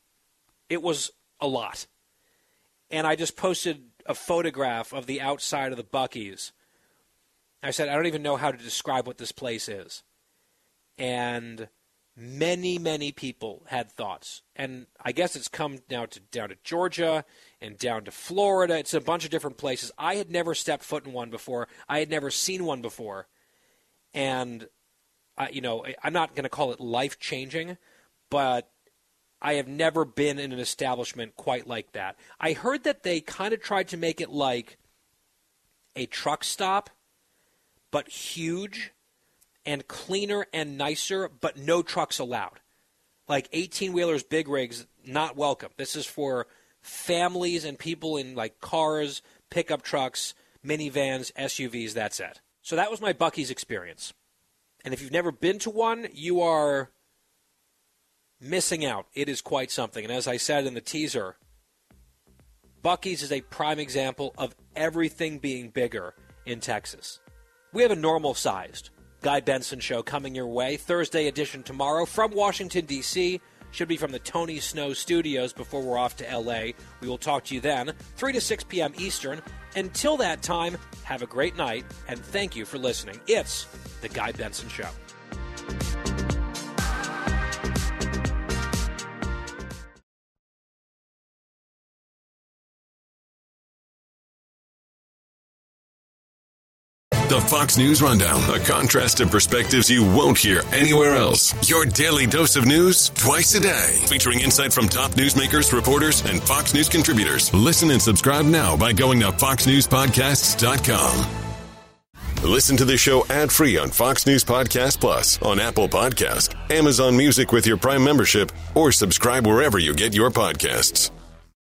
a lot. And I just posted a photograph of the outside of the Buc-ee's. I said, I don't even know how to describe what this place is. And many, many people had thoughts. And I guess it's come now down to Georgia and down to Florida. It's a bunch of different places. I had never stepped foot in one before. I had never seen one before. And, I'm not going to call it life-changing, but I have never been in an establishment quite like that. I heard that they kind of tried to make it like a truck stop, but huge and cleaner and nicer, but no trucks allowed. Like 18-wheelers, big rigs, not welcome. This is for families and people in like cars, pickup trucks, minivans, SUVs, that's it. So that was my Buc-ee's experience. And if you've never been to one, you are missing out. It is quite something. And as I said in the teaser, Buc-ee's is a prime example of everything being bigger in Texas. We have a normal-sized Guy Benson show coming your way. Thursday edition tomorrow from Washington, D.C. Should be from the Tony Snow Studios before we're off to L.A. We will talk to you then, 3 to 6 p.m. Eastern. Until that time, have a great night, and thank you for listening. It's The Guy Benson Show. The Fox News Rundown, a contrast of perspectives you won't hear anywhere else. Your daily dose of news twice a day, featuring insight from top newsmakers, reporters, and Fox News contributors. Listen and subscribe now by going to foxnewspodcasts.com. Listen to the show ad-free on Fox News Podcast Plus, on Apple Podcast, Amazon Music with your Prime membership, or subscribe wherever you get your podcasts.